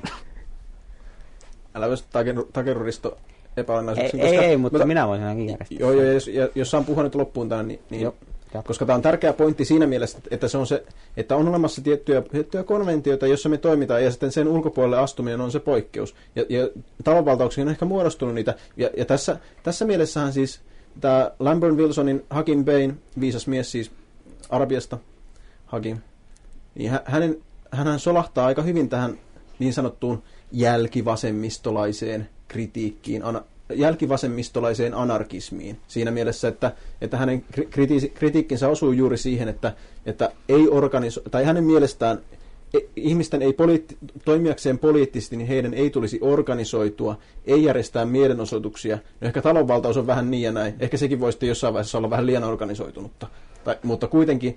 Älä myös takeruristo epäolennaisuuksiin. Ei, mutta minä voisin ainakin järjestää. Joo, jos saan puhua nyt loppuun tämän, niin koska tämä on tärkeä pointti siinä mielessä, että se on se, että on olemassa tiettyjä konventioita, joissa me toimitaan, ja sitten sen ulkopuolelle astuminen on se poikkeus. Ja talonvaltauksiin on ehkä muodostunut niitä. Ja tässä mielessähän siis tämä Lamborn Wilsonin Hakim Bey, viisas mies siis Arabiasta, Hakim, niin hän solahtaa aika hyvin tähän niin sanottuun jälkivasemmistolaiseen kritiikkiin, jälkivasemmistolaiseen anarkismiin. Siinä mielessä, että hänen kritiikkinsä osuu juuri siihen, että ei tai hänen mielestään ihmisten ei toimijakseen poliittisesti, niin heidän ei tulisi organisoitua, ei järjestää mielenosoituksia. No ehkä talonvaltaus on vähän niin ja näin. Ehkä sekin voisi jossain vaiheessa olla vähän liian organisoitunutta. Mutta kuitenkin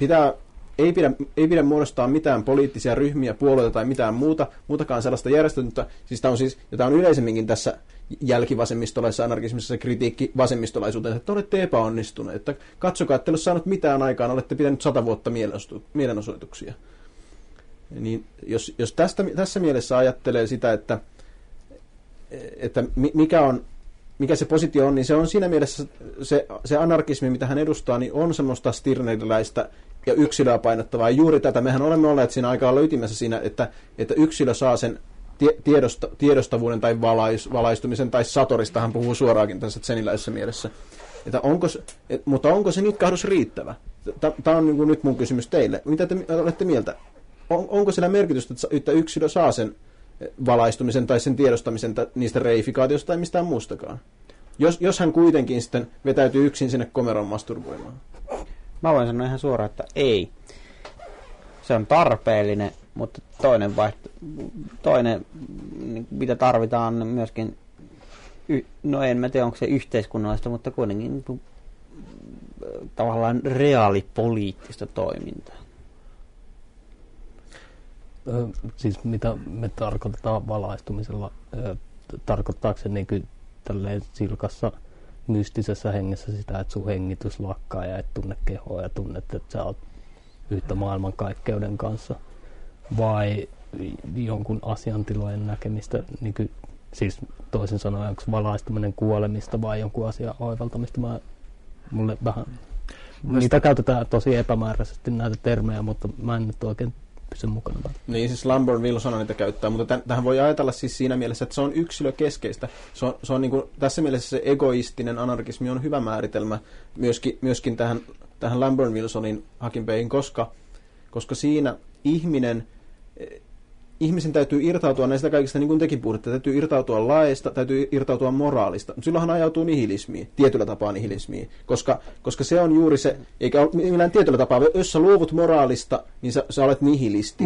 ei pidä muodostaa mitään poliittisia ryhmiä, puolueita tai mitään muutakaan sellaista järjestetyntä. Tämä on yleisemminkin tässä jälkivasemmistolaisessa anarkismissa se kritiikki vasemmistolaisuuteen, että olette epäonnistuneet. Että katsokaa, että ette ole saanut mitään aikaan, olette pitänyt 100 vuotta mielenosoituksia. Niin jos tässä mielessä ajattelee sitä, että mikä se positio on, niin se on siinä mielessä se anarkismi, mitä hän edustaa, niin on semmoista stirneriläistä ja yksilöä painottavaa. Ja juuri tätä mehän olemme olleet siinä aika lailla ytimessä siinä, että yksilö saa sen tiedostavuuden tai valaistumisen, tai satorista hän puhuu suoraankin tässä zeniläisessä mielessä. Mutta onko se nitkahdus riittävä? Tämä on niin kuin nyt mun kysymys teille. Mitä te olette mieltä? onko sillä merkitystä, että yksilö saa sen valaistumisen tai sen tiedostamisen niistä reifikaatioista tai mistään muustakaan? Jos hän kuitenkin sitten vetäytyy yksin sinne komeron masturboimaan. Mä voin sanoa ihan suoraan, että ei. Se on tarpeellinen, mutta toinen mitä tarvitaan myöskin, no en mä tiedä onko se yhteiskunnallista, mutta kuitenkin tavallaan reaalipoliittista toimintaa. Siis mitä me tarkoitetaan valaistumisella? Tarkoittaako se niin kuin tälleen silkassa mystisessä hengessä sitä, että sun hengitys lakkaa ja et tunne kehoa ja tunnet, että sä oot yhtä maailmankaikkeuden kanssa? Vai jonkun asiantilojen näkemistä, niin kuin, siis toisin sanoen, onko valaistuminen kuolemista vai jonkun asian oivaltamista? Mulle vähän, niitä käytetään tosi epämääräisesti näitä termejä, mutta mä en nyt oikein pysy mukana. Niin, siis Lamborn Wilson niitä käyttää, mutta tähän voi ajatella siis siinä mielessä, että se on yksilökeskeistä. Se on niin kuin, tässä mielessä se egoistinen anarkismi on hyvä määritelmä myöskin tähän Lamborn Wilsonin hakinpeihin, koska siinä ihmisen täytyy irtautua näistä kaikista, niin kuin tekin puhutte, täytyy irtautua laeista, täytyy irtautua moraalista. Silloinhan ajautuu nihilismiin, tietyllä tapaa nihilismiin, koska se on juuri se, eikä ole millään tietyllä tapaa, jos sä luovut moraalista, niin sä olet nihilisti.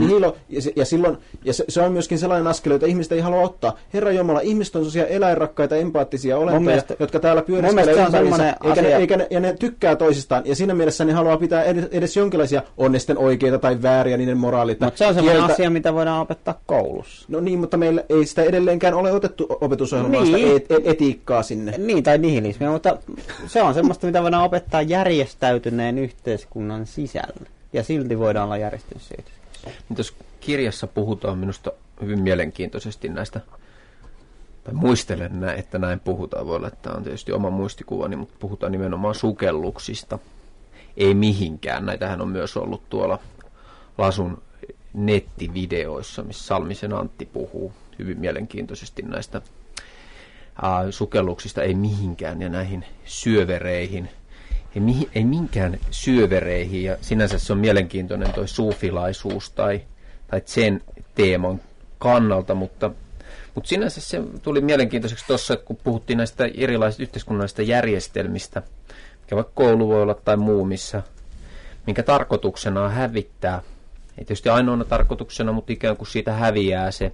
Se on myöskin sellainen askel, jota ihmiset ei halua ottaa. Herra Jumala, ihmiset on sellaisia eläinrakkaita, empaattisia olentoja, jotka täällä pyöriskelee ympäriinsä, ja ne tykkää toisistaan, ja siinä mielessä ne haluaa pitää edes jonkinlaisia onnesten oikeita tai vääriä niiden moraalit. Mutta se on sellainen asia, mitä voidaan opettaa koulussa. No niin, mutta meillä ei sitä edelleenkään ole otettu opetusohjelmasta etiikkaa sinne. Niin, tai nihilismiä, mutta se on semmoista, mitä voidaan opettaa järjestäytyneen yhteiskunnan sisällä. Ja silti voidaan olla järjestynyt siitä. Jos kirjassa puhutaan minusta hyvin mielenkiintoisesti näistä, tai muistelen, että näin puhutaan, voi olla, että tämä on tietysti oma muistikuvani, mutta puhutaan nimenomaan sukelluksista. Ei mihinkään. Näitähän on myös ollut tuolla Lasun nettivideoissa, missä Salmisen Antti puhuu hyvin mielenkiintoisesti näistä sukelluksista, ei mihinkään, ja näihin syövereihin, ei minkään syövereihin, ja sinänsä se on mielenkiintoinen toi suufilaisuus tai sen teeman kannalta, mutta sinänsä se tuli mielenkiintoiseksi tuossa, kun puhuttiin näistä erilaisista yhteiskunnallisista järjestelmistä, mikä vaikka koulu voi olla tai muu, minkä tarkoituksena on hävittää. Ei tietysti ainoana tarkoituksena, mutta ikään kuin siitä häviää se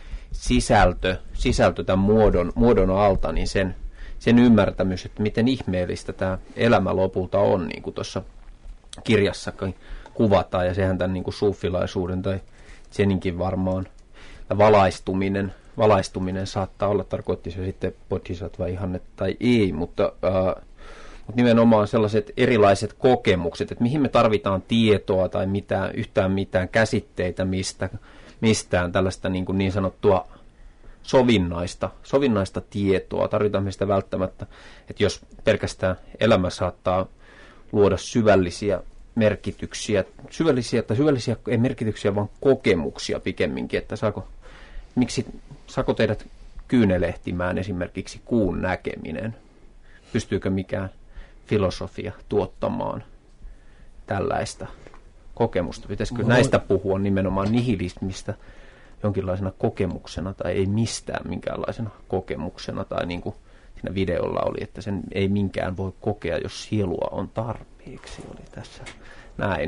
sisältö tämän muodon alta, niin sen ymmärtämys, että miten ihmeellistä tämä elämä lopulta on, niin kuin tuossa kirjassakin kuvataan, ja sehän tämän niin kuin suufilaisuuden tai seninkin varmaan valaistuminen saattaa olla, tarkoitti se sitten bodhisattva ihanne tai ei, mutta nimenomaan sellaiset erilaiset kokemukset, että mihin me tarvitaan tietoa tai yhtään mitään käsitteitä mistään tällaista niin sanottua sovinnaista tietoa. Tarvitaan me sitä välttämättä, että jos pelkästään elämä saattaa luoda syvällisiä merkityksiä, ei merkityksiä, vaan kokemuksia pikemminkin, että saako teidät kyynelehtimään esimerkiksi kuun näkeminen? Pystyykö mikään filosofia tuottamaan tällaista kokemusta? Pitäisikö näistä puhua nimenomaan nihilismistä jonkinlaisena kokemuksena tai ei mistään minkäänlaisena kokemuksena, tai niin kuin siinä videolla oli, että sen ei minkään voi kokea, jos sielua on tarpeeksi, oli tässä näin.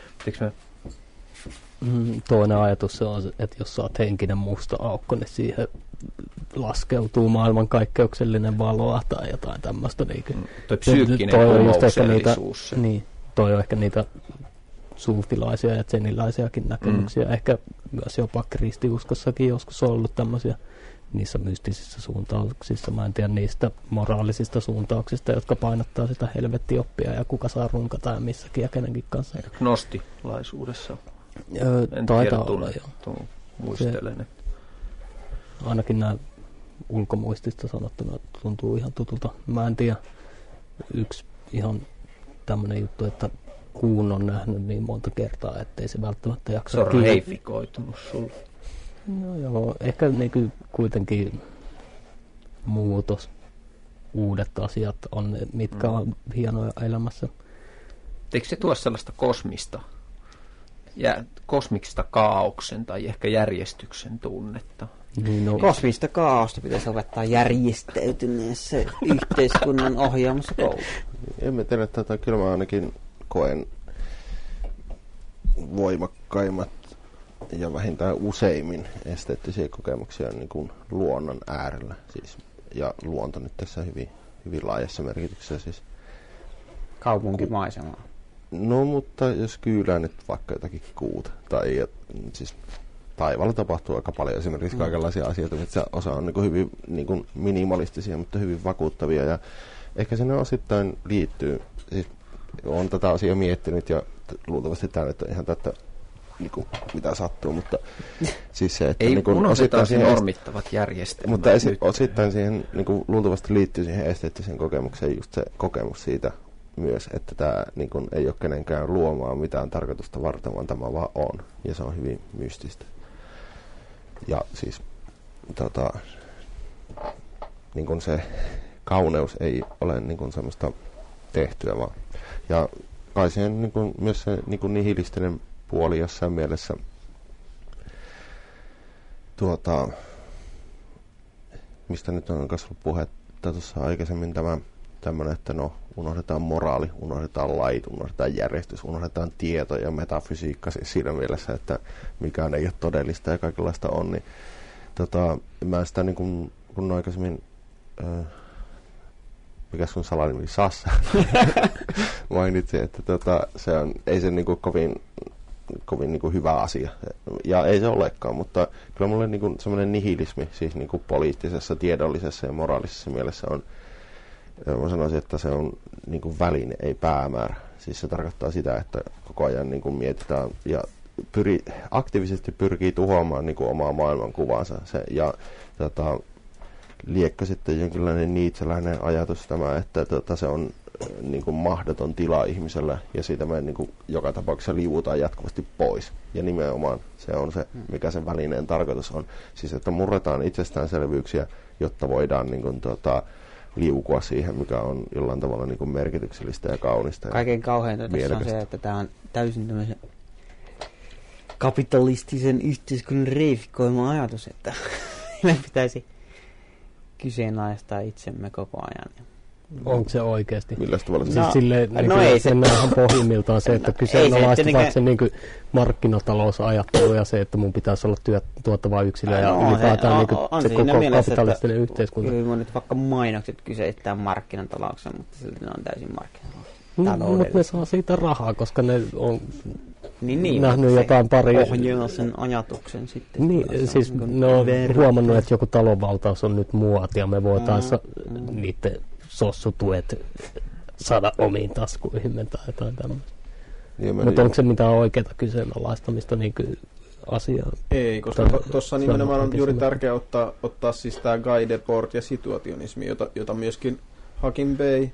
Toinen ajatus se on, että jos sä oot henkinen musta aukko, niin siihen laskeutuu maailmankaikkeuksellinen valoa tai jotain tämmöistä. Toi psyykkinen kumouksellisuus. Toi on ehkä niitä suufilaisia ja tsenilaisiakin näkemyksiä. Ehkä myös jopa kristiuskossakin joskus on ollut tämmöisiä niissä mystisissä suuntauksissa. Mä en tiedä niistä moraalisista suuntauksista, jotka painottaa sitä helvettioppia ja kuka saa runkata ja missäkin ja kenenkin kanssa. Gnostilaisuudessa. Taitaa olla, joo. Muistelen. Ainakin nämä ulkomuistista sanottuna tuntuu ihan tutulta. Mä en tiedä, yksi ihan tämmöinen juttu, että kuun on nähnyt niin monta kertaa, ettei se välttämättä jaksa. Se on reifikoitunut sulle. No joo, ehkä niin kuitenkin muutos, uudet asiat on, mitkä on hienoja elämässä. Eikö se tuo sellaista kosmista? kosmista kaaoksen tai ehkä järjestyksen tunnetta. Niin, no. Kosmista kaaosta pitäisi opettaa järjestäytyneessä yhteiskunnan ohjaamassa koulussa. En mä tiedä, että kyllä mä ainakin koen voimakkaimmat ja vähintään useimmin esteettisiä kokemuksia niin kuin luonnon äärellä. Siis, ja luonto nyt tässä hyvin laajassa merkityksessä. Siis. Kaupunkimaisemaa. No, mutta jos kyylää nyt vaikka jotakin kuuta, tai siis taivaalla tapahtuu aika paljon esimerkiksi kaikenlaisia asioita, että osa on niin kuin hyvin niin kuin minimalistisia, mutta hyvin vakuuttavia, ja ehkä sinne osittain liittyy, siis olen tätä asiaa miettinyt, ja luultavasti tämä nyt on ihan tätä, niin kuin, mitä sattuu, mutta siis se, että ei niin kuin unohdetaan siihen normittavat järjestelmät. Mutta osittain siihen niin kuin, luultavasti liittyy siihen esteettiseen kokemukseen just se kokemus siitä myös, että tämä niin kuin, ei ole kenenkään luomaan mitään tarkoitusta varten, vaan tämä vaan on, ja se on hyvin mystistä. Ja siis niin kuin se kauneus ei ole niin kuin semmoista tehtyä vaan. Ja kai siihen niin kuin, myös se niin kuin nihilistinen puoli jossain mielessä mistä nyt on kasvanut puhetta tuossa aikaisemmin tämmöinen, että no unohdetaan moraali, unohdetaan lait, unohdetaan järjestys, unohdetaan tieto ja metafysiikka siis siinä mielessä, että mikään ei ole todellista ja kaikenlaista on, niin mä sitä niin kun aikaisemmin mikä sun salanimi Sassa mainitsi, että se on, ei se niin kuin kovin niin kuin hyvä asia. Ja ei se olekaan, mutta kyllä mulle niin kuin semmoinen nihilismi siis niin kuin poliittisessa, tiedollisessa ja moraalisessa mielessä on, mä sanoisin, että se on niin kuin väline, ei päämäärä. Siis se tarkoittaa sitä, että koko ajan niin kuin mietitään ja aktiivisesti pyrkii tuhoamaan niin kuin omaa maailmankuvaansa. Ja liekkä sitten jonkinlainen niitseläinen ajatus tämä, että se on niin kuin mahdoton tila ihmisellä ja siitä me niin kuin joka tapauksessa liuutaan jatkuvasti pois. Ja nimenomaan se on se, mikä sen välineen tarkoitus on. Siis että murretaan itsestäänselvyyksiä, jotta voidaan niin kuin, liukua siihen, mikä on jollain tavalla niin kuin merkityksellistä ja kaunista. Kaiken kauheinta tässä on se, että tämä on täysin tämmöisen kapitalistisen yhteiskunnan reifikoima ajatus, että me pitäisi kyseenalaistaa itsemme koko ajan. Onko se oikeasti? Millä tavalla? Siis silleen, ei se ihan pohjimmiltaan se, että kyseenalaistavat se niin markkinatalousajattelu ja se, että mun pitäisi olla tuottava yksilö ja ylipäätään se koko kapitalistinen yhteiskunta. Kyllä nyt vaikka mainokset kyseistään markkinatalouksen, mutta silti ne on täysin markkinataloudellisia. Mutta ne saa siitä rahaa, koska ne on nähnyt jotain pari. Ohjaa sen ajatuksen sitten. Niin, siis ne on huomannut, että joku talonvaltaus on nyt muotia. Me voitaisiin niiden sossutuet saada omiin taskuihimme tai jotain tämmöistä. Mutta onko se mitään oikeaa kyseenalaistamista niin asiaa? Ei, koska tuossa nimenomaan on juuri tärkeää ottaa siis tämä Guy Debord ja situationismi, jota myöskin Hakim Bey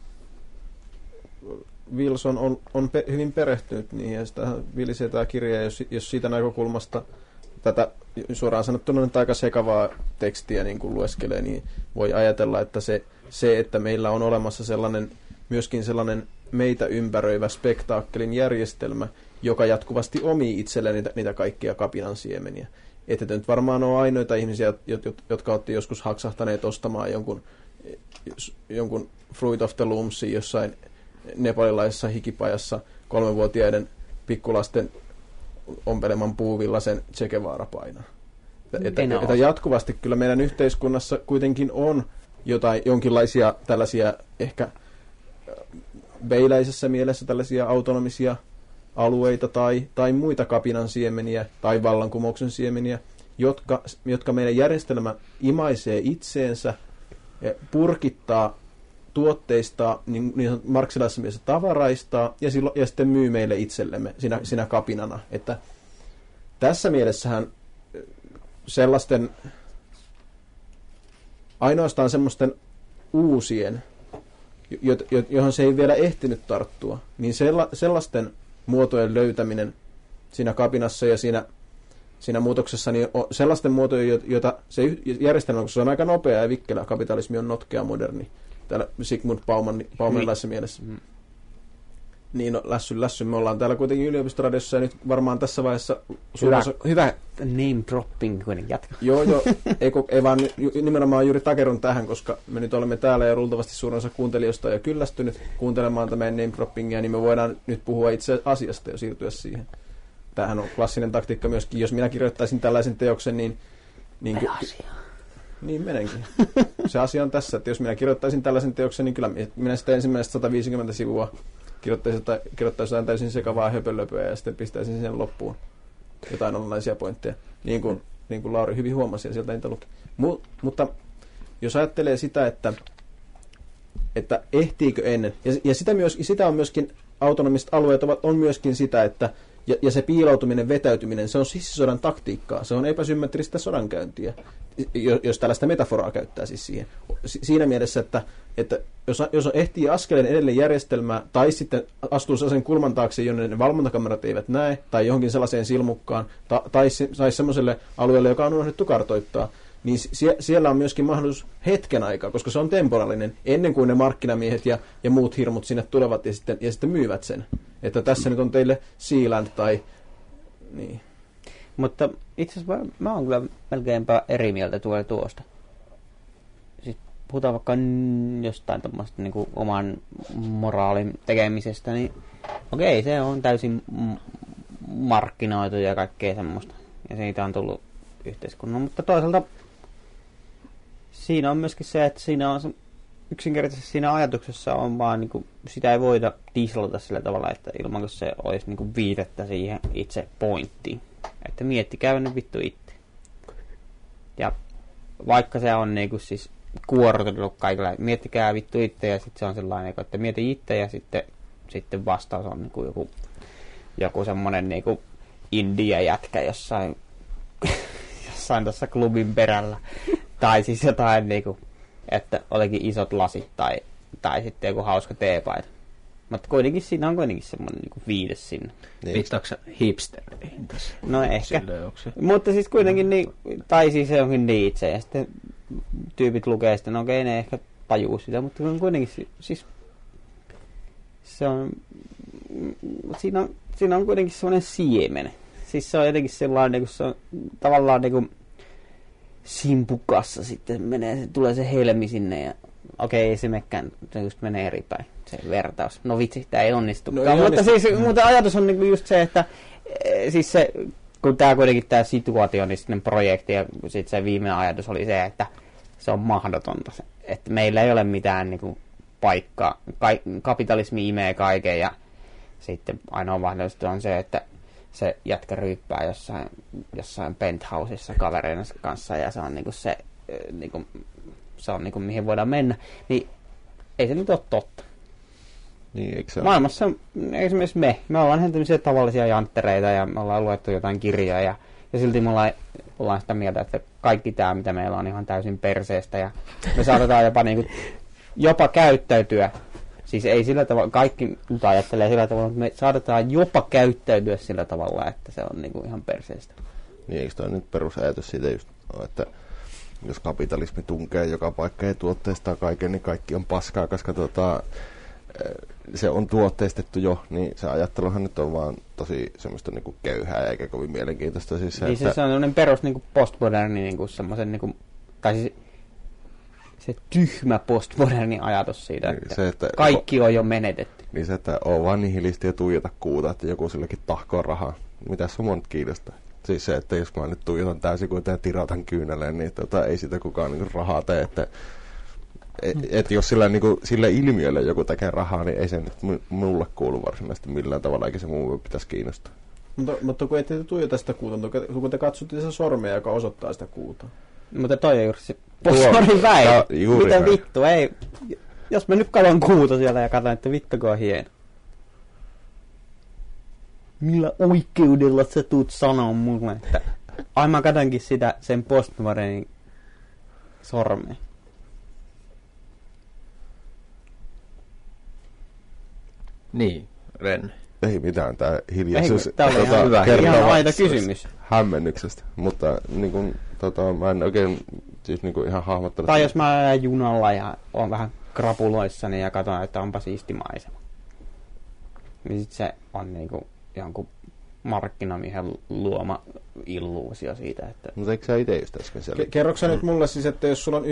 Wilson on hyvin perehtynyt niihin, ja sitä vilisee tämä kirja, jos siitä näkökulmasta tätä suoraan sanottuna nyt aika sekavaa tekstiä niin kuin lueskelee, niin voi ajatella, että se, että meillä on olemassa myöskin sellainen meitä ympäröivä spektaakkelin järjestelmä, joka jatkuvasti omii itselleen niitä kaikkia kapinan siemeniä. Että nyt varmaan on ainoita ihmisiä, jotka olette joskus haksahtaneet ostamaan jonkun Fruit of the Loomsin jossain nepalilaisessa hikipajassa 3-vuotiaiden pikkulasten ompeleman puuvillasen Che Guevara-painon. Että jatkuvasti kyllä meidän yhteiskunnassa kuitenkin on jonkinlaisia tällaisia ehkä beiläisessä mielessä tällaisia autonomisia alueita tai muita kapinan siemeniä tai vallankumouksen siemeniä, jotka meidän järjestelmä imaisee itseensä, purkittaa, tuotteistaa, niin marksilaisessa mielessä tavaraistaa ja sitten myy meille itsellemme siinä kapinana. Että tässä mielessähän sellaisten ainoastaan semmoisten uusien, johon se ei vielä ehtinyt tarttua, niin sellaisten muotojen löytäminen siinä kapinassa ja siinä muutoksessa, niin sellaisten muotojen, joita se järjestelmä, koska se on aika nopea ja vikkelä, kapitalismi on notkea moderni, täällä Sigmund Baumanilaisessa mielessä, Niin, no lässy. Me ollaan täällä kuitenkin yliopistoradiossa ja nyt varmaan tässä vaiheessa... Hyvä name dropping, kun jatka. Joo, ei vaan nimenomaan juuri takerun tähän, koska me nyt olemme täällä ja luultavasti suurin osa kuuntelijoista on jo kyllästynyt kuuntelemaan tämän name droppingia, niin me voidaan nyt puhua itse asiasta ja siirtyä siihen. Tämähän on klassinen taktiikka myöskin. Jos minä kirjoittaisin tällaisen teoksen, niin niin menenkin. Se asia on tässä, että jos minä kirjoittaisin tällaisen teoksen, niin kyllä minä sitä ensimmäisestä 150 sivua kirjoittaisin jotain täysin sekavaa höpölöpöä ja sitten pistäisin sen loppuun jotain olennaisia pointteja. Niin kuin Lauri hyvin huomasi ja sieltä niitä luki. Mutta jos ajattelee sitä, että ehtiikö ennen, ja sitä on myöskin autonomiset alueet on myöskin sitä, että ja se piiloutuminen, vetäytyminen, se on sissisodan taktiikkaa. Se on epäsymmetristä sodankäyntiä, jos tällaista metaforaa käyttää siis siihen. Siinä mielessä, että jos ehtii askeleen edelleen järjestelmää, tai sitten astuu sellaisen kulman taakse, jonne ne valvontakamerat eivät näe, tai johonkin sellaiseen silmukkaan, tai semmoiselle alueelle, joka on unohdettu kartoittaa, niin siellä on myöskin mahdollisuus hetken aikaa, koska se on temporaalinen, ennen kuin ne markkinamiehet ja muut hirmut sinne tulevat ja sitten myyvät sen. Että tässä nyt on teille Sealand tai... Niin. Mutta itse asiassa mä oon kyllä melkeinpä eri mieltä tuosta. Siis puhutaan vaikka jostain tommasta niinku oman moraalin tekemisestä, niin okei, se on täysin markkinoitu ja kaikkea semmoista. Ja siitä on tullut yhteiskunnan, mutta toisaalta siinä on myöskin se, että siinä on yksinkertaisesti siinä ajatuksessa on vaan niinku, sitä ei voida tislata sillä tavalla, että ilman kun se olisi niinku viitettä siihen itse pointtiin. Että miettikää nyt vittu itse. Ja vaikka se on niinku siis kuorotellut kaikilla, miettikää vittu itse ja sitten se on sellainen, että mieti itse ja sitten vastaus on niinku joku semmonen niinku India-jätkä jossain tuossa klubin perällä. Tai siis jotain niinku, että olikin isot lasit tai sitten joku hauska teepaita. Mutta kuitenkin siinä on kuitenkin semmoinen niinku viides sinne. Viittaako sä hipstereihin tässä? No ehkä. Mutta siis kuitenkin niin, tai siis se onkin Nietzsche ja sitten tyypit lukee sitten, no okei ne ehkä tajuu sitä, mutta kuitenkin siis se on, siinä on kuitenkin semmoinen siemen. Siis se on jotenkin sellainen, kun se on tavallaan niinku simpukassa sitten tulee se helmi sinne ja okei, ei se mekään, se just menee eri päin, se vertaus. No vitsi, tää ei onnistukaan. Mutta ajatus on niinku just se, että siis se, kun tää kuitenkin tää situationistinen projekti ja sit se viimeinen ajatus oli se, että se on mahdotonta. Että meillä ei ole mitään niinku paikkaa, kapitalismi imee kaiken ja sitten ainoa mahdollisuus on se, että se jätkä ryyppää jossain penthouseissa kavereiden kanssa ja se on niinku se, se on niinku mihin voidaan mennä, niin ei se nyt ole totta. Niin, eikö se maailmassa esimerkiksi me ollaan ihan tämmöisiä tavallisia janttereita ja me ollaan luettu jotain kirjaa ja silti me ollaan sitä mieltä, että kaikki tämä, mitä meillä on ihan täysin perseestä ja me saatetaan jopa käyttäytyä. Siis ei sillä tavalla, kaikki nyt ajattelee sillä tavalla, mutta me saatetaan jopa käyttäytyä sillä tavalla, että se on niinku ihan perseestä. Niin, eikö toi nyt perusajatus siitä just, että jos kapitalismi tunkee joka paikka ja tuotteistaa kaiken, niin kaikki on paskaa, koska se on tuotteistettu jo, niin se ajatteluhan nyt on vaan tosi semmoista niinku köyhää eikä kovin mielenkiintoista. Siis niin se on sellainen perus niinku postmoderni, niinku semmoisen, niinku, tai siis se tyhmä postmoderni ajatus siitä, että, se, että kaikki on jo menetetty. Niin se, että on vaan nihilisti ja tuijota kuuta, että joku silläkin tahkoo rahaa. Mitäs sun nyt kiinnostaa? Siis se, että jos mä nyt tuijotan täysin kuin ja tirautan kyynäleen, niin ei sitä kukaan niinku rahaa tee. Että jos sillä ilmiöllä joku tekee rahaa, niin ei se nyt mulle kuulu varsinaisesti millään tavalla, eikä se muu pitäisi kiinnostaa. Mutta kun ette tuijota sitä kuuta, kun te katsotte sitä sormea, joka osoittaa sitä kuuta. Mutta toi on juuri se postmoderni väite. Mitä vittu, ei. Jos mä nyt katson kuuta siellä ja katson, että vittuko on hieno. Millä oikeudella sä tuut sanoa mulle, että mä katonkin sen postmodernin sormea. Niin, Ren. Ei mitään, tää hiljaisuus tämä oli ihan aita kysymys. Hämmennyksestä, mutta niin kun, mä en oikein siis niin ihan hahmottanut. Tai jos mä ajan junalla ja oon vähän krapuloissani ja katson, että onpa siisti maisema. niin sit se on niinku jonkun markkinamiehen luoma illuusio siitä, että... Mutta eikö sä itse just äsken siellä? Kerroksä nyt mulle siis, että jos sulla on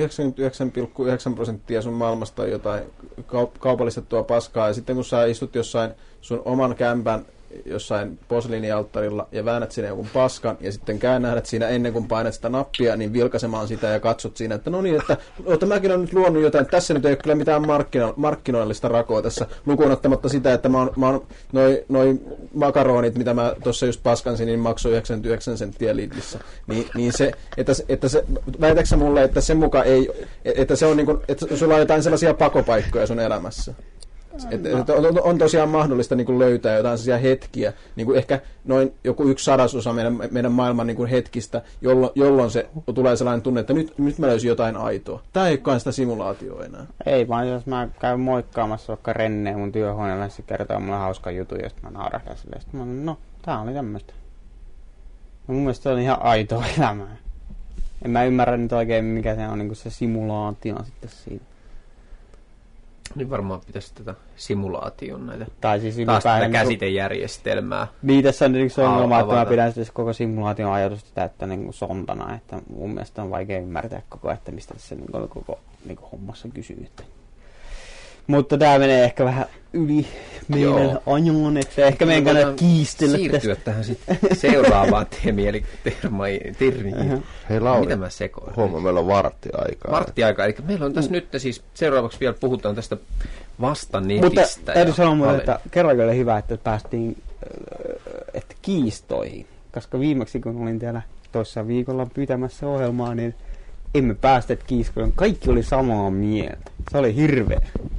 99,9% sun maailmasta jotain kaupallistettua paskaa, ja sitten kun sä istut jossain sun oman kämpän jossain posliinialttarilla ja väännät siinä jonkun paskan, ja sitten käännähdät siinä ennen kuin painat sitä nappia, niin vilkaisemaan sitä ja katsot siinä, että no niin, että mäkin olen nyt luonut jotain, tässä nyt ei ole kyllä mitään markkinoillista rakoa tässä, lukuun ottamatta sitä, että mä oon noi makaronit, mitä mä tuossa just paskansin, niin maksoi 99 senttiä Lidlissä. Niin se, että se, väitätkö sä mulle, että sen mukaan ei, että se on niinku, että sulla on jotain sellaisia pakopaikkoja sun elämässä? Että on tosiaan mahdollista niin kuin löytää jotain sellaisia hetkiä, niin kuin ehkä noin joku 1/100 meidän maailman niin kuin hetkistä, jolloin se tulee sellainen tunne, että nyt mä löysin jotain aitoa. Tämä ei olekaan sitä simulaatioa enää. Ei, vaan jos mä käyn moikkaamassa vaikka Renneen mun työhuoneella, se kertoo mulle hauska juttu, josta mä naurahdan silleen. Sitten mä sanon, no, tää oli tämmöistä. Mun mielestä se on ihan aitoa elämää. En mä ymmärrä nyt oikein, mikä se on niin kuin se simulaatio sitten siitä. Niin varmaan pitäisi tätä simulaation näitä, tai siis taas tätä käsitejärjestelmää. Niin, tässä on yksi ongelma, että mä pidän siis koko simulaation ajatusta täyttä niin kuin sontana, että mun mielestä on vaikea ymmärtää koko, että mistä tässä niin koko niin kuin hommassa kysyy. Mutta tää menee ehkä vähän yli meidän ajon, että ehkä meidän kannattaa kiistellä siirtyä tähän sitten seuraavaan teemiin, eli termiin. Hei Lauri, mitä mä sekoin? Huomaa, meillä on varttiaikaa. Varttiaikaa, eli meillä on tässä nyt siis seuraavaksi vielä puhutaan tästä vastanetistä. Mutta täytyy sanoa mulle, että kerran oli hyvä, että päästiin kiistoihin, koska viimeksi kun olin täällä toissa viikolla pyytämässä ohjelmaa, niin emme päästä kiiskoon. Kaikki oli samaa mieltä. Se oli hirveä.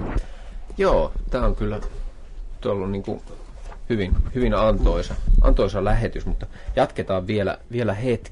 Joo, tää on kyllä ollut niin hyvin antoisa lähetys, mutta jatketaan vielä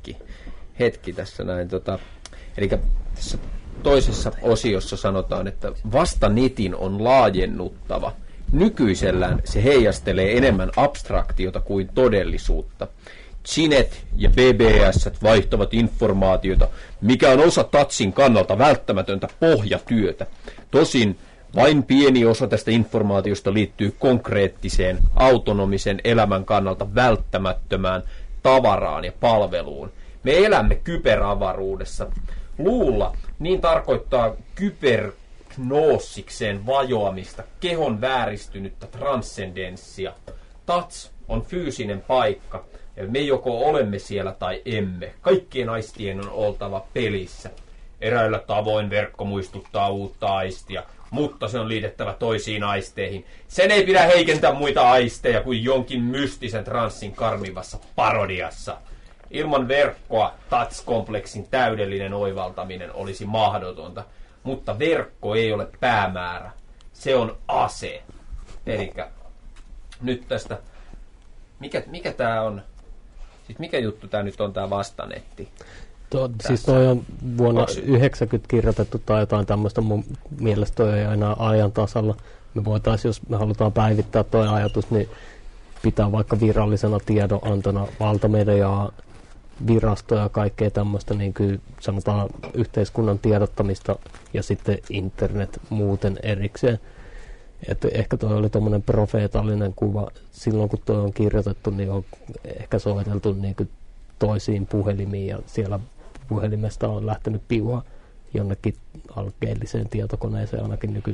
hetki tässä näin. Eli tässä toisessa osiossa sanotaan, että vastanetin on laajennuttava. Nykyisellään se heijastelee enemmän abstraktiota kuin todellisuutta. Chinet ja BBS vaihtavat informaatiota, mikä on osa Touchin kannalta välttämätöntä pohjatyötä. Tosin vain pieni osa tästä informaatiosta liittyy konkreettiseen, autonomisen elämän kannalta välttämättömään tavaraan ja palveluun. Me elämme kyberavaruudessa. Luulla niin tarkoittaa kybergnoosikseen vajoamista, kehon vääristynyttä transcendenssia. Touch on fyysinen paikka. Ja me joko olemme siellä tai emme. Kaikkien aistien on oltava pelissä. Eräillä tavoin verkko muistuttaa uutta aistia, mutta se on liitettävä toisiin aisteihin. Sen ei pidä heikentää muita aisteja kuin jonkin mystisen transsin karmivassa parodiassa. Ilman verkkoa Touch-kompleksin täydellinen oivaltaminen olisi mahdotonta, mutta verkko ei ole päämäärä. Se on ase. Elikkä nyt tästä, mikä tää on? Siis mikä juttu tämä nyt on, tämä vastanetti? Siis toi on vuonna 90 kirjoitettu tai jotain tämmöistä. Mun mielestä toi ei aina ajan tasalla. Me voitaisiin, jos me halutaan päivittää toi ajatus, niin pitää vaikka virallisena tiedonantona valtamediaa, virastoja ja kaikkea tämmöistä, niin kuin sanotaan yhteiskunnan tiedottamista ja sitten internet muuten erikseen. Että ehkä toi oli tommoinen profeetallinen kuva. Silloin kun toi on kirjoitettu, niin on ehkä soiteltu niin kuin toisiin puhelimiin ja siellä puhelimesta on lähtenyt piua jonnekin alkeelliseen tietokoneeseen ainakin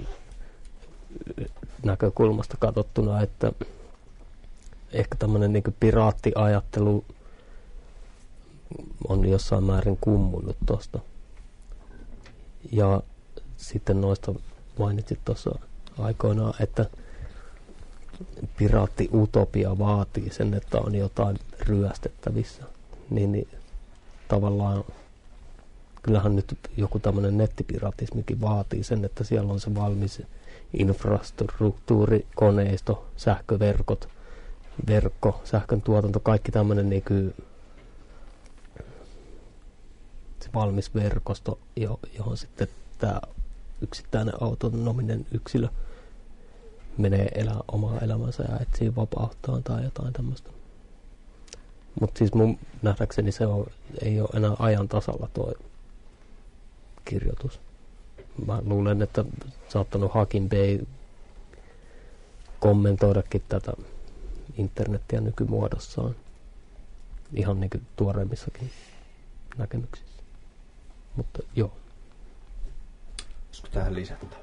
näkökulmasta katsottuna, että ehkä tämmöinen niin kuin piraattiajattelu on jossain määrin kummunut tosta. Ja sitten noista mainitsit tuossa aikoinaan, että piraattiutopia vaatii sen, että on jotain ryöstettävissä. Niin tavallaan kyllähän nyt joku tämmöinen nettipiratismikin vaatii sen, että siellä on se valmis infrastruktuuri, koneisto, sähköverkot, verkko, sähkön tuotanto, kaikki tämmöinen niin kuin se valmis verkosto, johon sitten tämä yksittäinen autonominen yksilö menee elää omaa elämänsä ja etsii vapauttaan tai jotain tämmöistä. Mutta siis mun nähdäkseni ei ole enää ajan tasalla tuo kirjoitus. Mä luulen, että saattanut Hakim Bey kommentoidakin tätä internetiä nykymuodossaan ihan niin kuin tuoreimmissakin näkemyksissä. Mutta joo. Olisiko tähän lisättävää?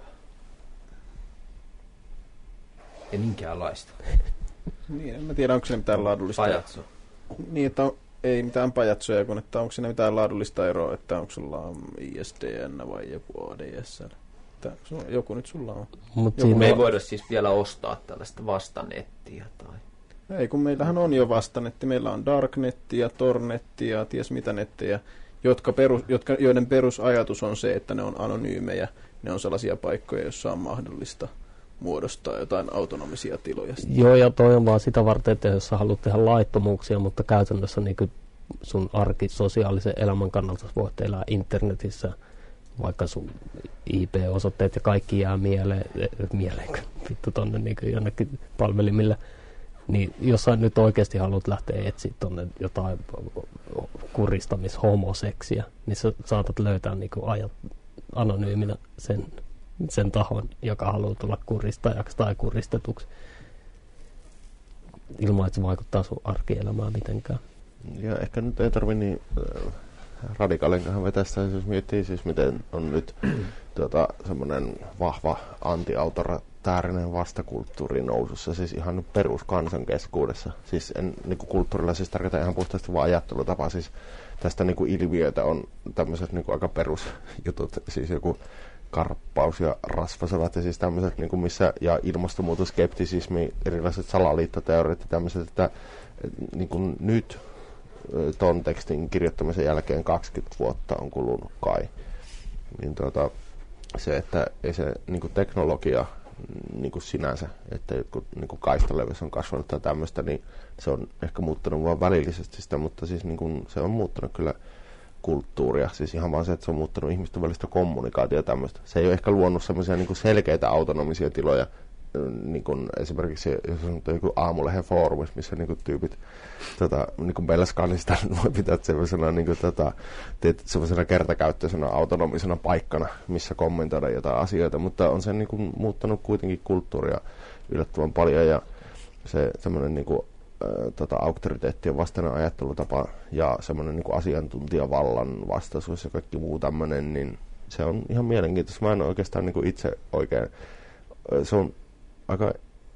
Ei minkäänlaista. Niin, en mä tiedä, onko se mitään laadullista. Pajatso. Niin, että ei mitään pajatsoja, kun että onko siinä mitään laadullista eroa, että onko sulla ISDN vai joku ADSL. Joku nyt sulla on. Me ei voida siis vielä ostaa tällaista vastanettiä tai... Ei, kun meillähän on jo vastanetti. Meillä on Darknetti ja Tornetti ja ties mitä nettejä, joiden perusajatus on se, että ne on anonyymejä. Ne on sellaisia paikkoja, joissa on mahdollista muodostaa jotain autonomisia tiloja. Joo, ja toi on vaan sitä varten, että jos sä haluat tehdä laittomuuksia, mutta käytännössä niin sun sosiaalisen elämän kannalta voit elää internetissä, vaikka sun IP-osoitteet ja kaikki jää mieleen vittu tonne niin jonnekin palvelimille, niin jos sä nyt oikeasti haluat lähteä etsiä tonne jotain kuristamis-homoseksiä, niin sä saatat löytää niin anonyyminä sen tahon, joka haluaa tulla kuristajaksi tai kuristetuksi, ilman, että se vaikuttaa sun arkielämään mitenkään. Ja ehkä nyt ei tarvitse niin radikaalinkaan vetää sitä, jos miettii siis miten on nyt semmoinen vahva anti-autoritäärinen vastakulttuuri nousussa, siis ihan peruskansan keskuudessa. Siis en niin kulttuurilla siis tarkoita ihan puhtaasti vaan ajattelutapa, siis tästä niin kuin ilmiötä on tämmöiset niin kuin aika perusjutut, siis joku karppaus ja rasvasalat ja siis tämmöiset, niin kuin missä, ja ilmastonmuutoskeptisismi, erilaiset salaliittoteoriat ja tämmöiset, että niin kuin nyt ton tekstin kirjoittamisen jälkeen 20 vuotta on kulunut kai. Niin se, että ei se niin kuin teknologia niin kuin sinänsä, että jotkut niin kuin kaistalevyys on kasvanut tai tämmöistä, niin se on ehkä muuttanut vaan välillisesti sitä, mutta siis niin kuin se on muuttanut kyllä kulttuuria, siis ihan vaan se, että se on muuttanut ihmisten välistä kommunikaatiota tämmöistä. Se ei ole ehkä luonut semmoisia niin kuin selkeitä autonomisia tiloja, niin kuin esimerkiksi jos on joku Aamulehen foorumis, missä niin kuin tyypit niin kuin meillä Skanista voi pitää semmoisena niin kuin, semmoisena kertakäyttöisenä autonomisena paikkana, missä kommentoida jotain asioita, mutta on se niin kuin muuttanut kuitenkin kulttuuria yllättävän paljon ja se semmoinen niin kuin auktoriteettien vastainen ajattelutapa ja semmoinen niin kuin asiantuntijavallan vastaisuus ja kaikki muu tämmöinen, niin se on ihan mielenkiintoista. Mä en oikeastaan niin kuin itse oikein, se on aika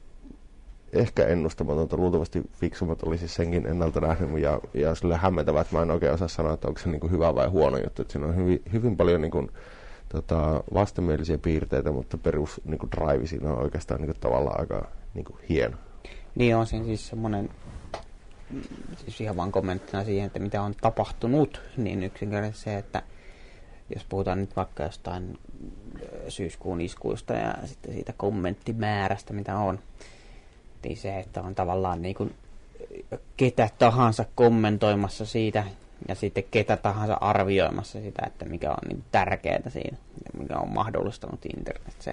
ehkä ennustamatonta, luultavasti fiksummat olisi senkin ennalta nähnyt ja sille hämmentävää, että mä en oikein osaa sanoa, että onko se niin kuin hyvä vai huono juttu, että siinä on hyvin paljon niin kuin, vastenmielisiä piirteitä, mutta perus niin kuin drive siinä on oikeastaan niin kuin, tavallaan aika niin kuin, hieno. Niin on siinä siis semmoinen, siis ihan vaan kommenttina siihen, että mitä on tapahtunut, niin yksinkertaisesti se, että jos puhutaan nyt vaikka jostain syyskuun iskuista ja sitten siitä kommenttimäärästä, mitä on, niin se, että on tavallaan niin kuin ketä tahansa kommentoimassa siitä ja sitten ketä tahansa arvioimassa sitä, että mikä on niin tärkeää siinä, mikä on mahdollistanut internet se.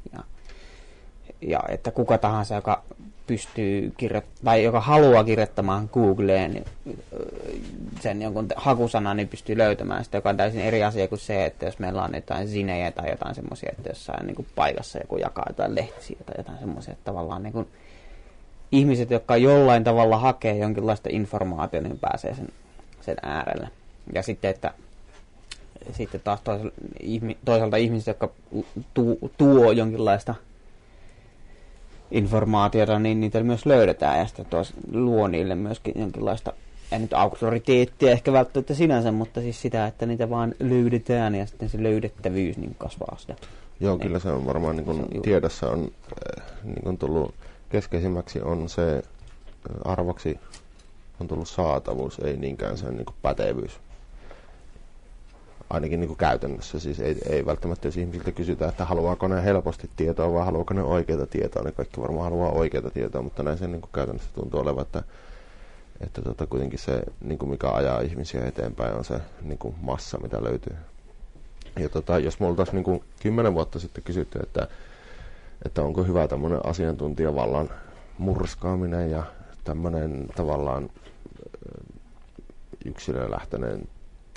Ja että kuka tahansa, joka pystyy tai joka haluaa kirjoittamaan Googleen sen jonkun hakusanan, niin pystyy löytämään sitä, joka on täysin eri asia kuin se, että jos meillä on jotain zinejä tai jotain semmoisia, että jossain niin kuin paikassa joku jakaa jotain lehtisiä tai jotain semmoisia, että tavallaan niin kuin ihmiset, jotka jollain tavalla hakee jonkinlaista informaatiota, niin pääsee sen äärelle. Ja sitten, että sitten taas toisaalta ihmiset, jotka tuo jonkinlaista informaatiota, niin niitä myös löydetään ja sitten luo niille myöskin jonkinlaista, ei nyt auktoriteettia ehkä välttämättä sinänsä, mutta siis sitä, että niitä vaan löydetään ja sitten se löydettävyys niin kasvaa sitä. Joo, niin, kyllä se on varmaan niin kuin tiedossa on niin kuin tullut keskeisimmäksi on se arvoksi on tullut saatavuus, ei niinkään se niin kuin pätevyys. Ainakin niin kuin käytännössä. Siis ei välttämättä, jos ihmisiltä kysytään, että haluaako ne helposti tietoa vai haluaako ne oikeita tietoa, niin kaikki varmaan haluaa oikeita tietoa, mutta näin se niin kuin käytännössä tuntuu olevan, että kuitenkin se, niin kuin mikä ajaa ihmisiä eteenpäin, on se niin kuin massa, mitä löytyy. Ja jos me oltaisiin niin kuin 10 vuotta sitten kysytty, että onko hyvä tämmöinen asiantuntijavallan murskaaminen ja tämmöinen tavallaan yksilölähtöinen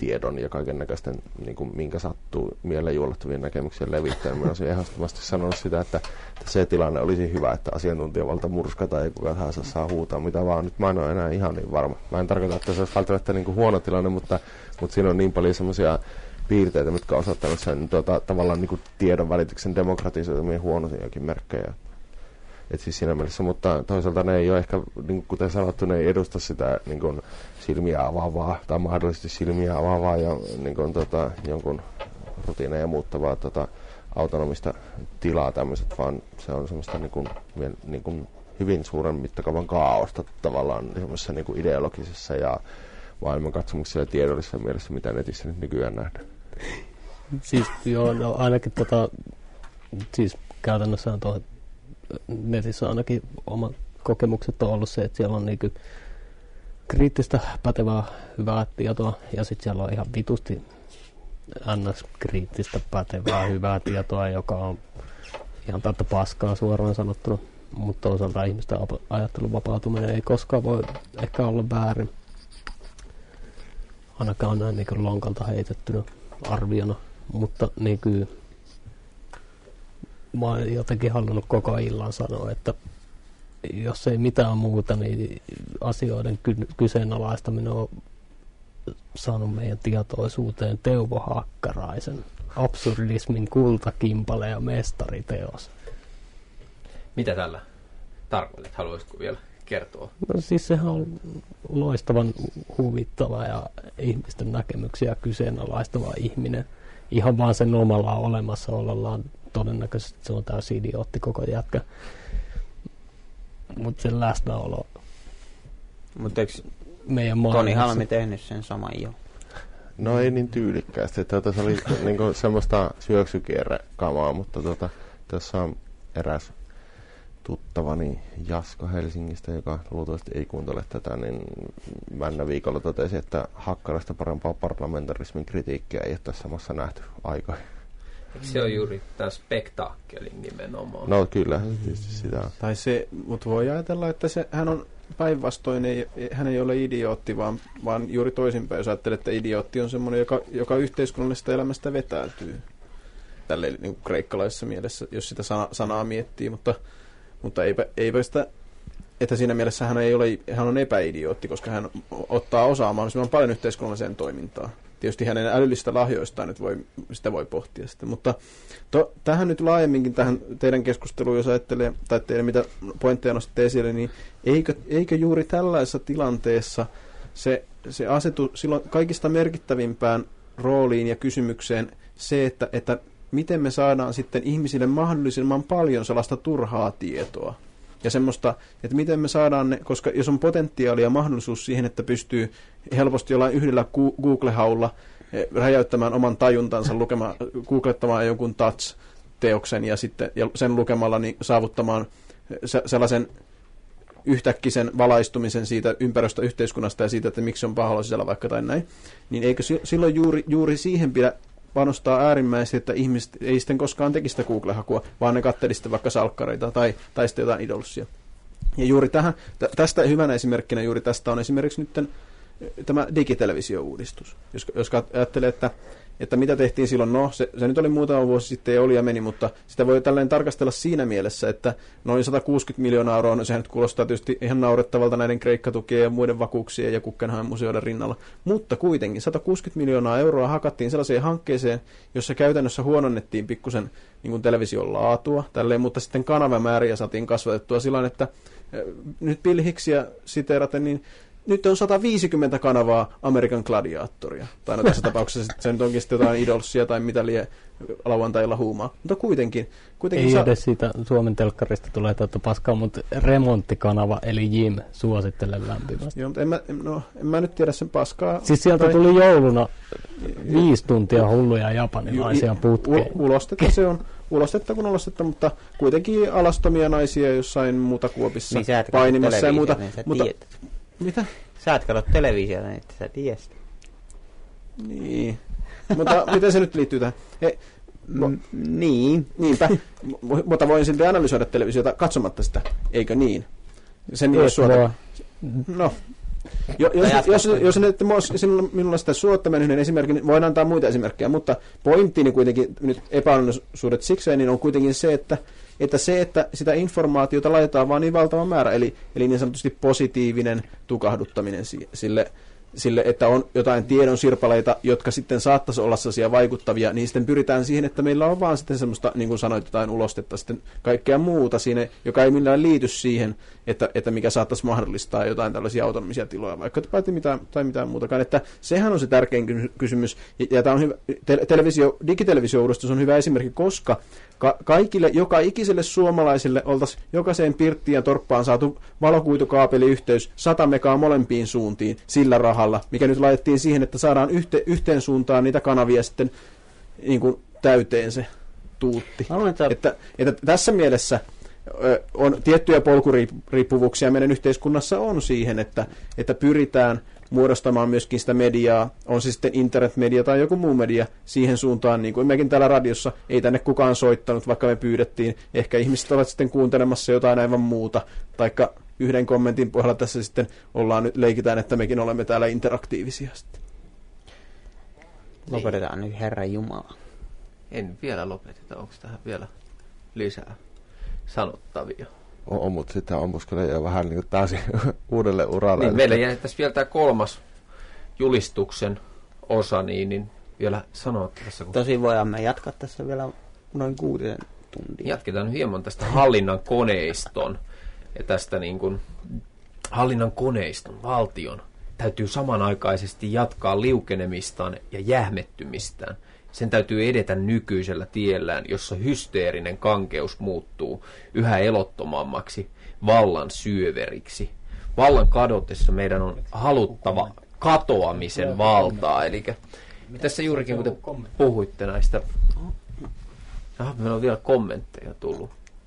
tiedon ja kaiken näköisten, niin kuin, minkä sattuu mieleen juolettavien näkemyksien levittämään. Minä olisin ehdottomasti sanonut sitä, että se tilanne olisi hyvä, että asiantuntijavalta murskataan ja kuka tahansa saa huutaa mitä vaan. Nyt mä en ole enää ihan niin varma. Mä en tarkoita, että se olisi välttämättä niin kuin huono tilanne, mutta siinä on niin paljon semmoisia piirteitä, mitkä osoittavat sen tavallaan niin kuin tiedon välityksen demokratisoitumien huonoisiakin merkkejä. Et siis siinä mielessä, mutta toisaalta ne ei ole ehkä, niin kuten sanottu, ne ei edusta sitä niin kuin silmiä avaavaa tai mahdollisesti silmiä avaavaa ja niin kuin, jonkun rutiineja muuttavaa autonomista tilaa tämmöiset, vaan se on semmoista niin kuin hyvin suuren mittakaavan kaaosta tavallaan semmoisessa niin kuin ideologisessa ja maailmankatsomuksessa ja tiedollisessa mielessä, mitä netissä nyt nykyään nähdään. Siis joo, no ainakin siis käytännössä tuo netissä ainakin omat kokemukset on ollut se, että siellä on niinku kriittistä, pätevää, hyvää tietoa ja sitten siellä on ihan vitusti NS-kriittistä, pätevää, hyvää tietoa, joka on ihan täyttä paskaa suoraan sanottuna, mutta toisaalta ihmisten ajattelun vapautuminen ei koskaan voi ehkä olla väärin. Ainakaan näin niin lonkalta heitettynä arviona, mutta niin kuin mä oon jotenkin halunnut koko illan sanoa, että jos ei mitään muuta, niin asioiden kyseenalaistaminen on saanut meidän tietoisuuteen Teuvo Hakkaraisen absurdismin kultakimpale ja mestariteos. Mitä tällä tarkoitat? Haluaisitko vielä kertoa? No siis sehän on loistavan huvittava ja ihmisten näkemyksiä kyseenalaistava ihminen. Ihan vaan sen omalla olemassaolollaan todennäköisesti se on täysin idiootti koko jätkä. Mutta sen läsnäolo Mutta eikö meidän Toni Halmi tehnyt sen saman jo? No ei niin tyylikkäästi. Se oli niinku semmoista syöksykierrekamaa, mutta tässä on eräs tuttavani Jasko Helsingistä, joka luultavasti ei kuuntele tätä, niin männä viikolla totesi, että Hakkarasta parempaa parlamentarismin kritiikkiä ei ole tässä samassa nähty aikoihin. Eikö se on juuri tämä spektaakkelin nimenomaan? No kyllä, tietysti sitä on. Tai se, mutta voi ajatella, että hän on päinvastoin, hän ei ole idiootti, vaan juuri toisinpäin, jos ajattelee, että idiootti on semmoinen, joka yhteiskunnallisesta elämästä vetäytyy. Tälleen niin kuin kreikkalaisessa mielessä, jos sitä sanaa miettii, mutta eipä sitä, että siinä mielessä hän on epäidiootti, koska hän ottaa osaa mahdollisimman paljon yhteiskunnalliseen toimintaan. Tietysti hänen älyllisistä lahjoistaan nyt sitä voi pohtia sitten, mutta tähän nyt laajemminkin tähän teidän keskusteluun, jos ajattelee, tai teidän mitä pointteja nostitte esille, niin eikö juuri tällaisessa tilanteessa se asetu silloin kaikista merkittävimpään rooliin ja kysymykseen se, että miten me saadaan sitten ihmisille mahdollisimman paljon sellaista turhaa tietoa. Ja semmoista, että miten me saadaan ne, koska jos on potentiaalia ja mahdollisuus siihen, että pystyy helposti jollain yhdellä Google-haulla räjäyttämään oman tajuntansa, googlettamaan jonkun touch-teoksen ja sitten sen lukemalla niin saavuttamaan sellaisen yhtäkkisen valaistumisen siitä ympäristöstä, yhteiskunnasta ja siitä, että miksi on pahalla sisällä vaikka tai näin, niin eikö silloin juuri siihen pidä panostaa äärimmäisesti, että ihmiset ei sitten koskaan tekisi sitä Google-hakua, vaan ne katselisi sitten vaikka salkkareita tai sitten jotain idolsia. Ja juuri tästä hyvänä esimerkkinä juuri tästä on esimerkiksi nyt tämä digitelevisio-uudistus. Jos ajattelee, että mitä tehtiin silloin, no se nyt oli muutama vuosi sitten ja oli ja meni, mutta sitä voi tälleen tarkastella siinä mielessä, että noin 160 miljoonaa euroa, no sehän nyt kuulostaa tietysti ihan naurettavalta näiden kreikkatukien ja muiden vakuuksien ja Guggenheim museoiden rinnalla, mutta kuitenkin 160 miljoonaa euroa hakattiin sellaiseen hankkeeseen, jossa käytännössä huononnettiin pikkusen niin kuin television laatua, tälleen, mutta sitten kanavamääriä saatiin kasvatettua sillä että nyt Bill Hicksia siteeraten, niin nyt on 150 kanavaa American Gladiatoria. Tai no tässä tapauksessa se nyt onkin sitten jotain Idolsia tai mitä lie lauantailla huumaa. Mutta kuitenkin ei edes siitä Suomen telkkarista tulee tätä paskaa, mutta remonttikanava eli Jim, suosittelen lämpimästi. Joo, mutta en mä nyt tiedä sen paskaa. Siis sieltä tuli jouluna 5 tuntia hulluja japanilaisia putkeen. Ulostetta se on. Ulostetta kun ulostetta, mutta kuitenkin alastomia naisia jossain mutakuopissa niin painimassa ja muuta. Mutta mitä? Sä et katso televisiota, niin että sä tiedät. Niin. Mutta miten se nyt liittyy tähän? Niin. Niinpä. Mutta voin silti analysoida televisiota katsomatta sitä. Eikö niin? Sen jos suoraan. No. Jos nyt minulla sitä suottaminen yhden esimerkin, niin voin antaa muita esimerkkejä, mutta pointtini kuitenkin nyt epäonnisuudet sikseen, niin on kuitenkin se, että sitä informaatiota laitetaan vaan niin valtava määrä, eli niin sanotusti positiivinen tukahduttaminen sille, että on jotain tiedon sirpaleita, jotka sitten saattaisi olla sellaisia vaikuttavia, niin sitten pyritään siihen, että meillä on vaan sitten semmoista, niin kuin sanoit, jotain ulostetta, sitten kaikkea muuta siinä, joka ei millään liity siihen, että mikä saattaisi mahdollistaa jotain tällaisia autonomisia tiloja, vaikka tai mitään muutakaan. Että sehän on se tärkein kysymys, ja tämä on hyvä, digitelevisio-uudistus on hyvä esimerkki, koska kaikille, joka ikiselle suomalaiselle oltaisiin jokaiseen pirttiin ja torppaan saatu valokuitukaapeliyhteys 100 megaa molempiin suuntiin sillä rahalla, mikä nyt laitettiin siihen, että saadaan yhteen suuntaan niitä kanavia sitten niin kuin täyteen se tuutti. Että tässä mielessä on tiettyjä polkuriippuvuuksia meidän yhteiskunnassa on siihen, että pyritään muodostamaan myöskin sitä mediaa, on se sitten internetmedia tai joku muu media siihen suuntaan, niin kuin mekin täällä radiossa, ei tänne kukaan soittanut, vaikka me pyydettiin. Ehkä ihmiset ovat sitten kuuntelemassa jotain aivan muuta, taikka yhden kommentin pohjalla tässä sitten leikitään, että mekin olemme täällä interaktiivisia sitten. Lopetetaan nyt, Herran Jumala. En vielä lopeteta, onko tähän vielä lisää sanottavia? On, mutta sitten ammuskelee jo vähän niin kuin taas uudelle uralle. Niin, meillä jäi tässä vielä tämä 3. julistuksen osa, niin vielä sanoa tässä. Tosin voidaan me jatkaa tässä vielä noin 6 tuntia. Jatketaan hieman tästä hallinnan koneiston ja tästä niin kuin hallinnan koneiston, valtion, täytyy samanaikaisesti jatkaa liukenemistaan ja jähmettymistään. Sen täytyy edetä nykyisellä tiellään, jossa hysteerinen kankeus muuttuu yhä elottomammaksi vallan syöveriksi. Vallan kadotessa meidän on haluttava katoamisen valtaa. Eli tässä juurikin, kun te puhuitte näistä... meillä on vielä kommentteja tullut.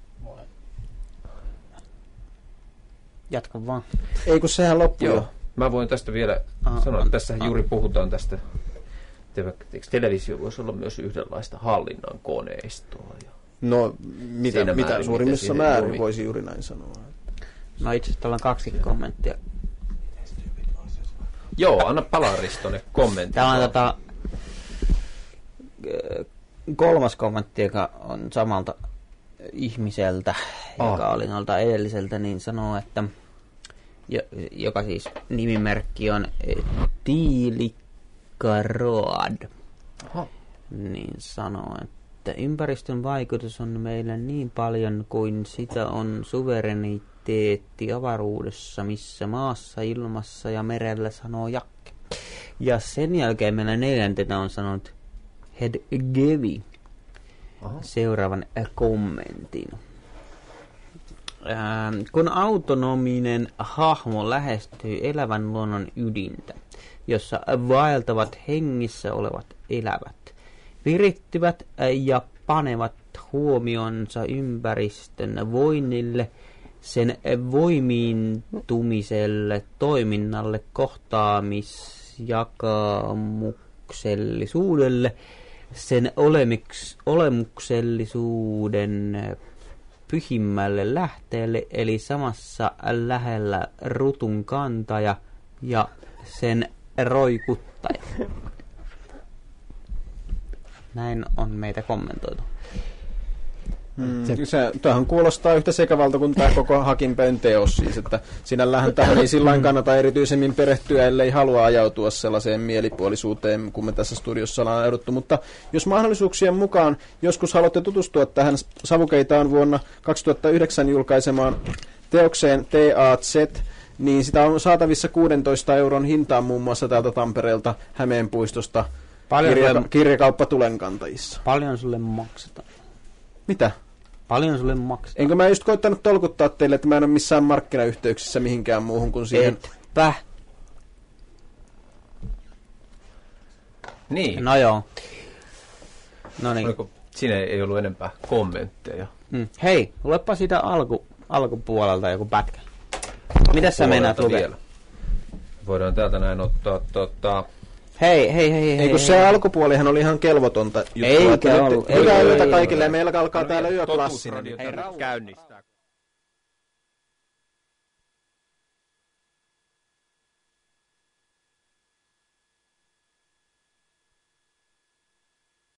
Jatka vaan. Ei kun sehän loppui jo. Mä voin tästä vielä sanoa, että tässä juuri puhutaan tästä... Televisio voisi olla myös yhdenlaista hallinnan koneistoa. No, mitä suurimmissa määrin voisi juuri näin sanoa. No itse asiassa täällä on 2 kommenttia. Joo, anna Palaristo ne kommentit. Täällä on 3. kommentti, joka on samalta ihmiseltä, joka oli noilta edelliseltä, niin sanoo, että joka siis nimimerkki on Tiilikkaroad, niin sanoo, että ympäristön vaikutus on meillä niin paljon kuin sitä on suvereniteetti avaruudessa, missä maassa, ilmassa ja merellä, sanoo Jakke. Ja sen jälkeen meillä 4. on sanonut Hedgevi seuraavan kommentin. Kun autonominen hahmo lähestyy elävän luonnon ydintä, jossa vaeltavat hengissä olevat elävät, virittyvät ja panevat huomionsa ympäristön voinnille, sen voimiintumiselle, toiminnalle, kohtaamisjakamuksellisuudelle, sen olemuksellisuuden pyhimmälle lähteelle, eli samassa lähellä rutun kantaja ja sen roikuttaja. Näin on meitä kommentoitu. Tämähän kuulostaa yhtä sekavalta kuin tämä koko Hakinpäin teos, siis, että sinällähän tähän ei sillain kannata erityisemmin perehtyä, ellei halua ajautua sellaiseen mielipuolisuuteen, kun me tässä studiossa ollaan ajauduttu. Mutta jos mahdollisuuksien mukaan joskus haluatte tutustua tähän Savukeitaan vuonna 2009 julkaisemaan teokseen TAZ, niin sitä on saatavissa 16 euron hintaan muun muassa täältä Tampereelta Hämeenpuistosta kirjakauppa Tulenkantajissa. Paljon sulle maksetaan? Mitä? Paljon sulle maksetaan? Enkö mä just koittanut tolkuttaa teille, että mä en ole missään markkinayhteyksissä mihinkään muuhun kuin siihen. Etpä. Niin. No joo. No niin. Siinä ei ollut enempää kommentteja. Hei, luepa siitä alkupuolelta joku pätkä. Mitäs sä meinaat lukea? Voidaan täältä näin ottaa Hei. Ei kun se alkupuolihan oli ihan kelvotonta juttua. Eikä ollut. Hyvää yötä kaikille. Meillä alkaa täällä yöklassi. Käynnistä.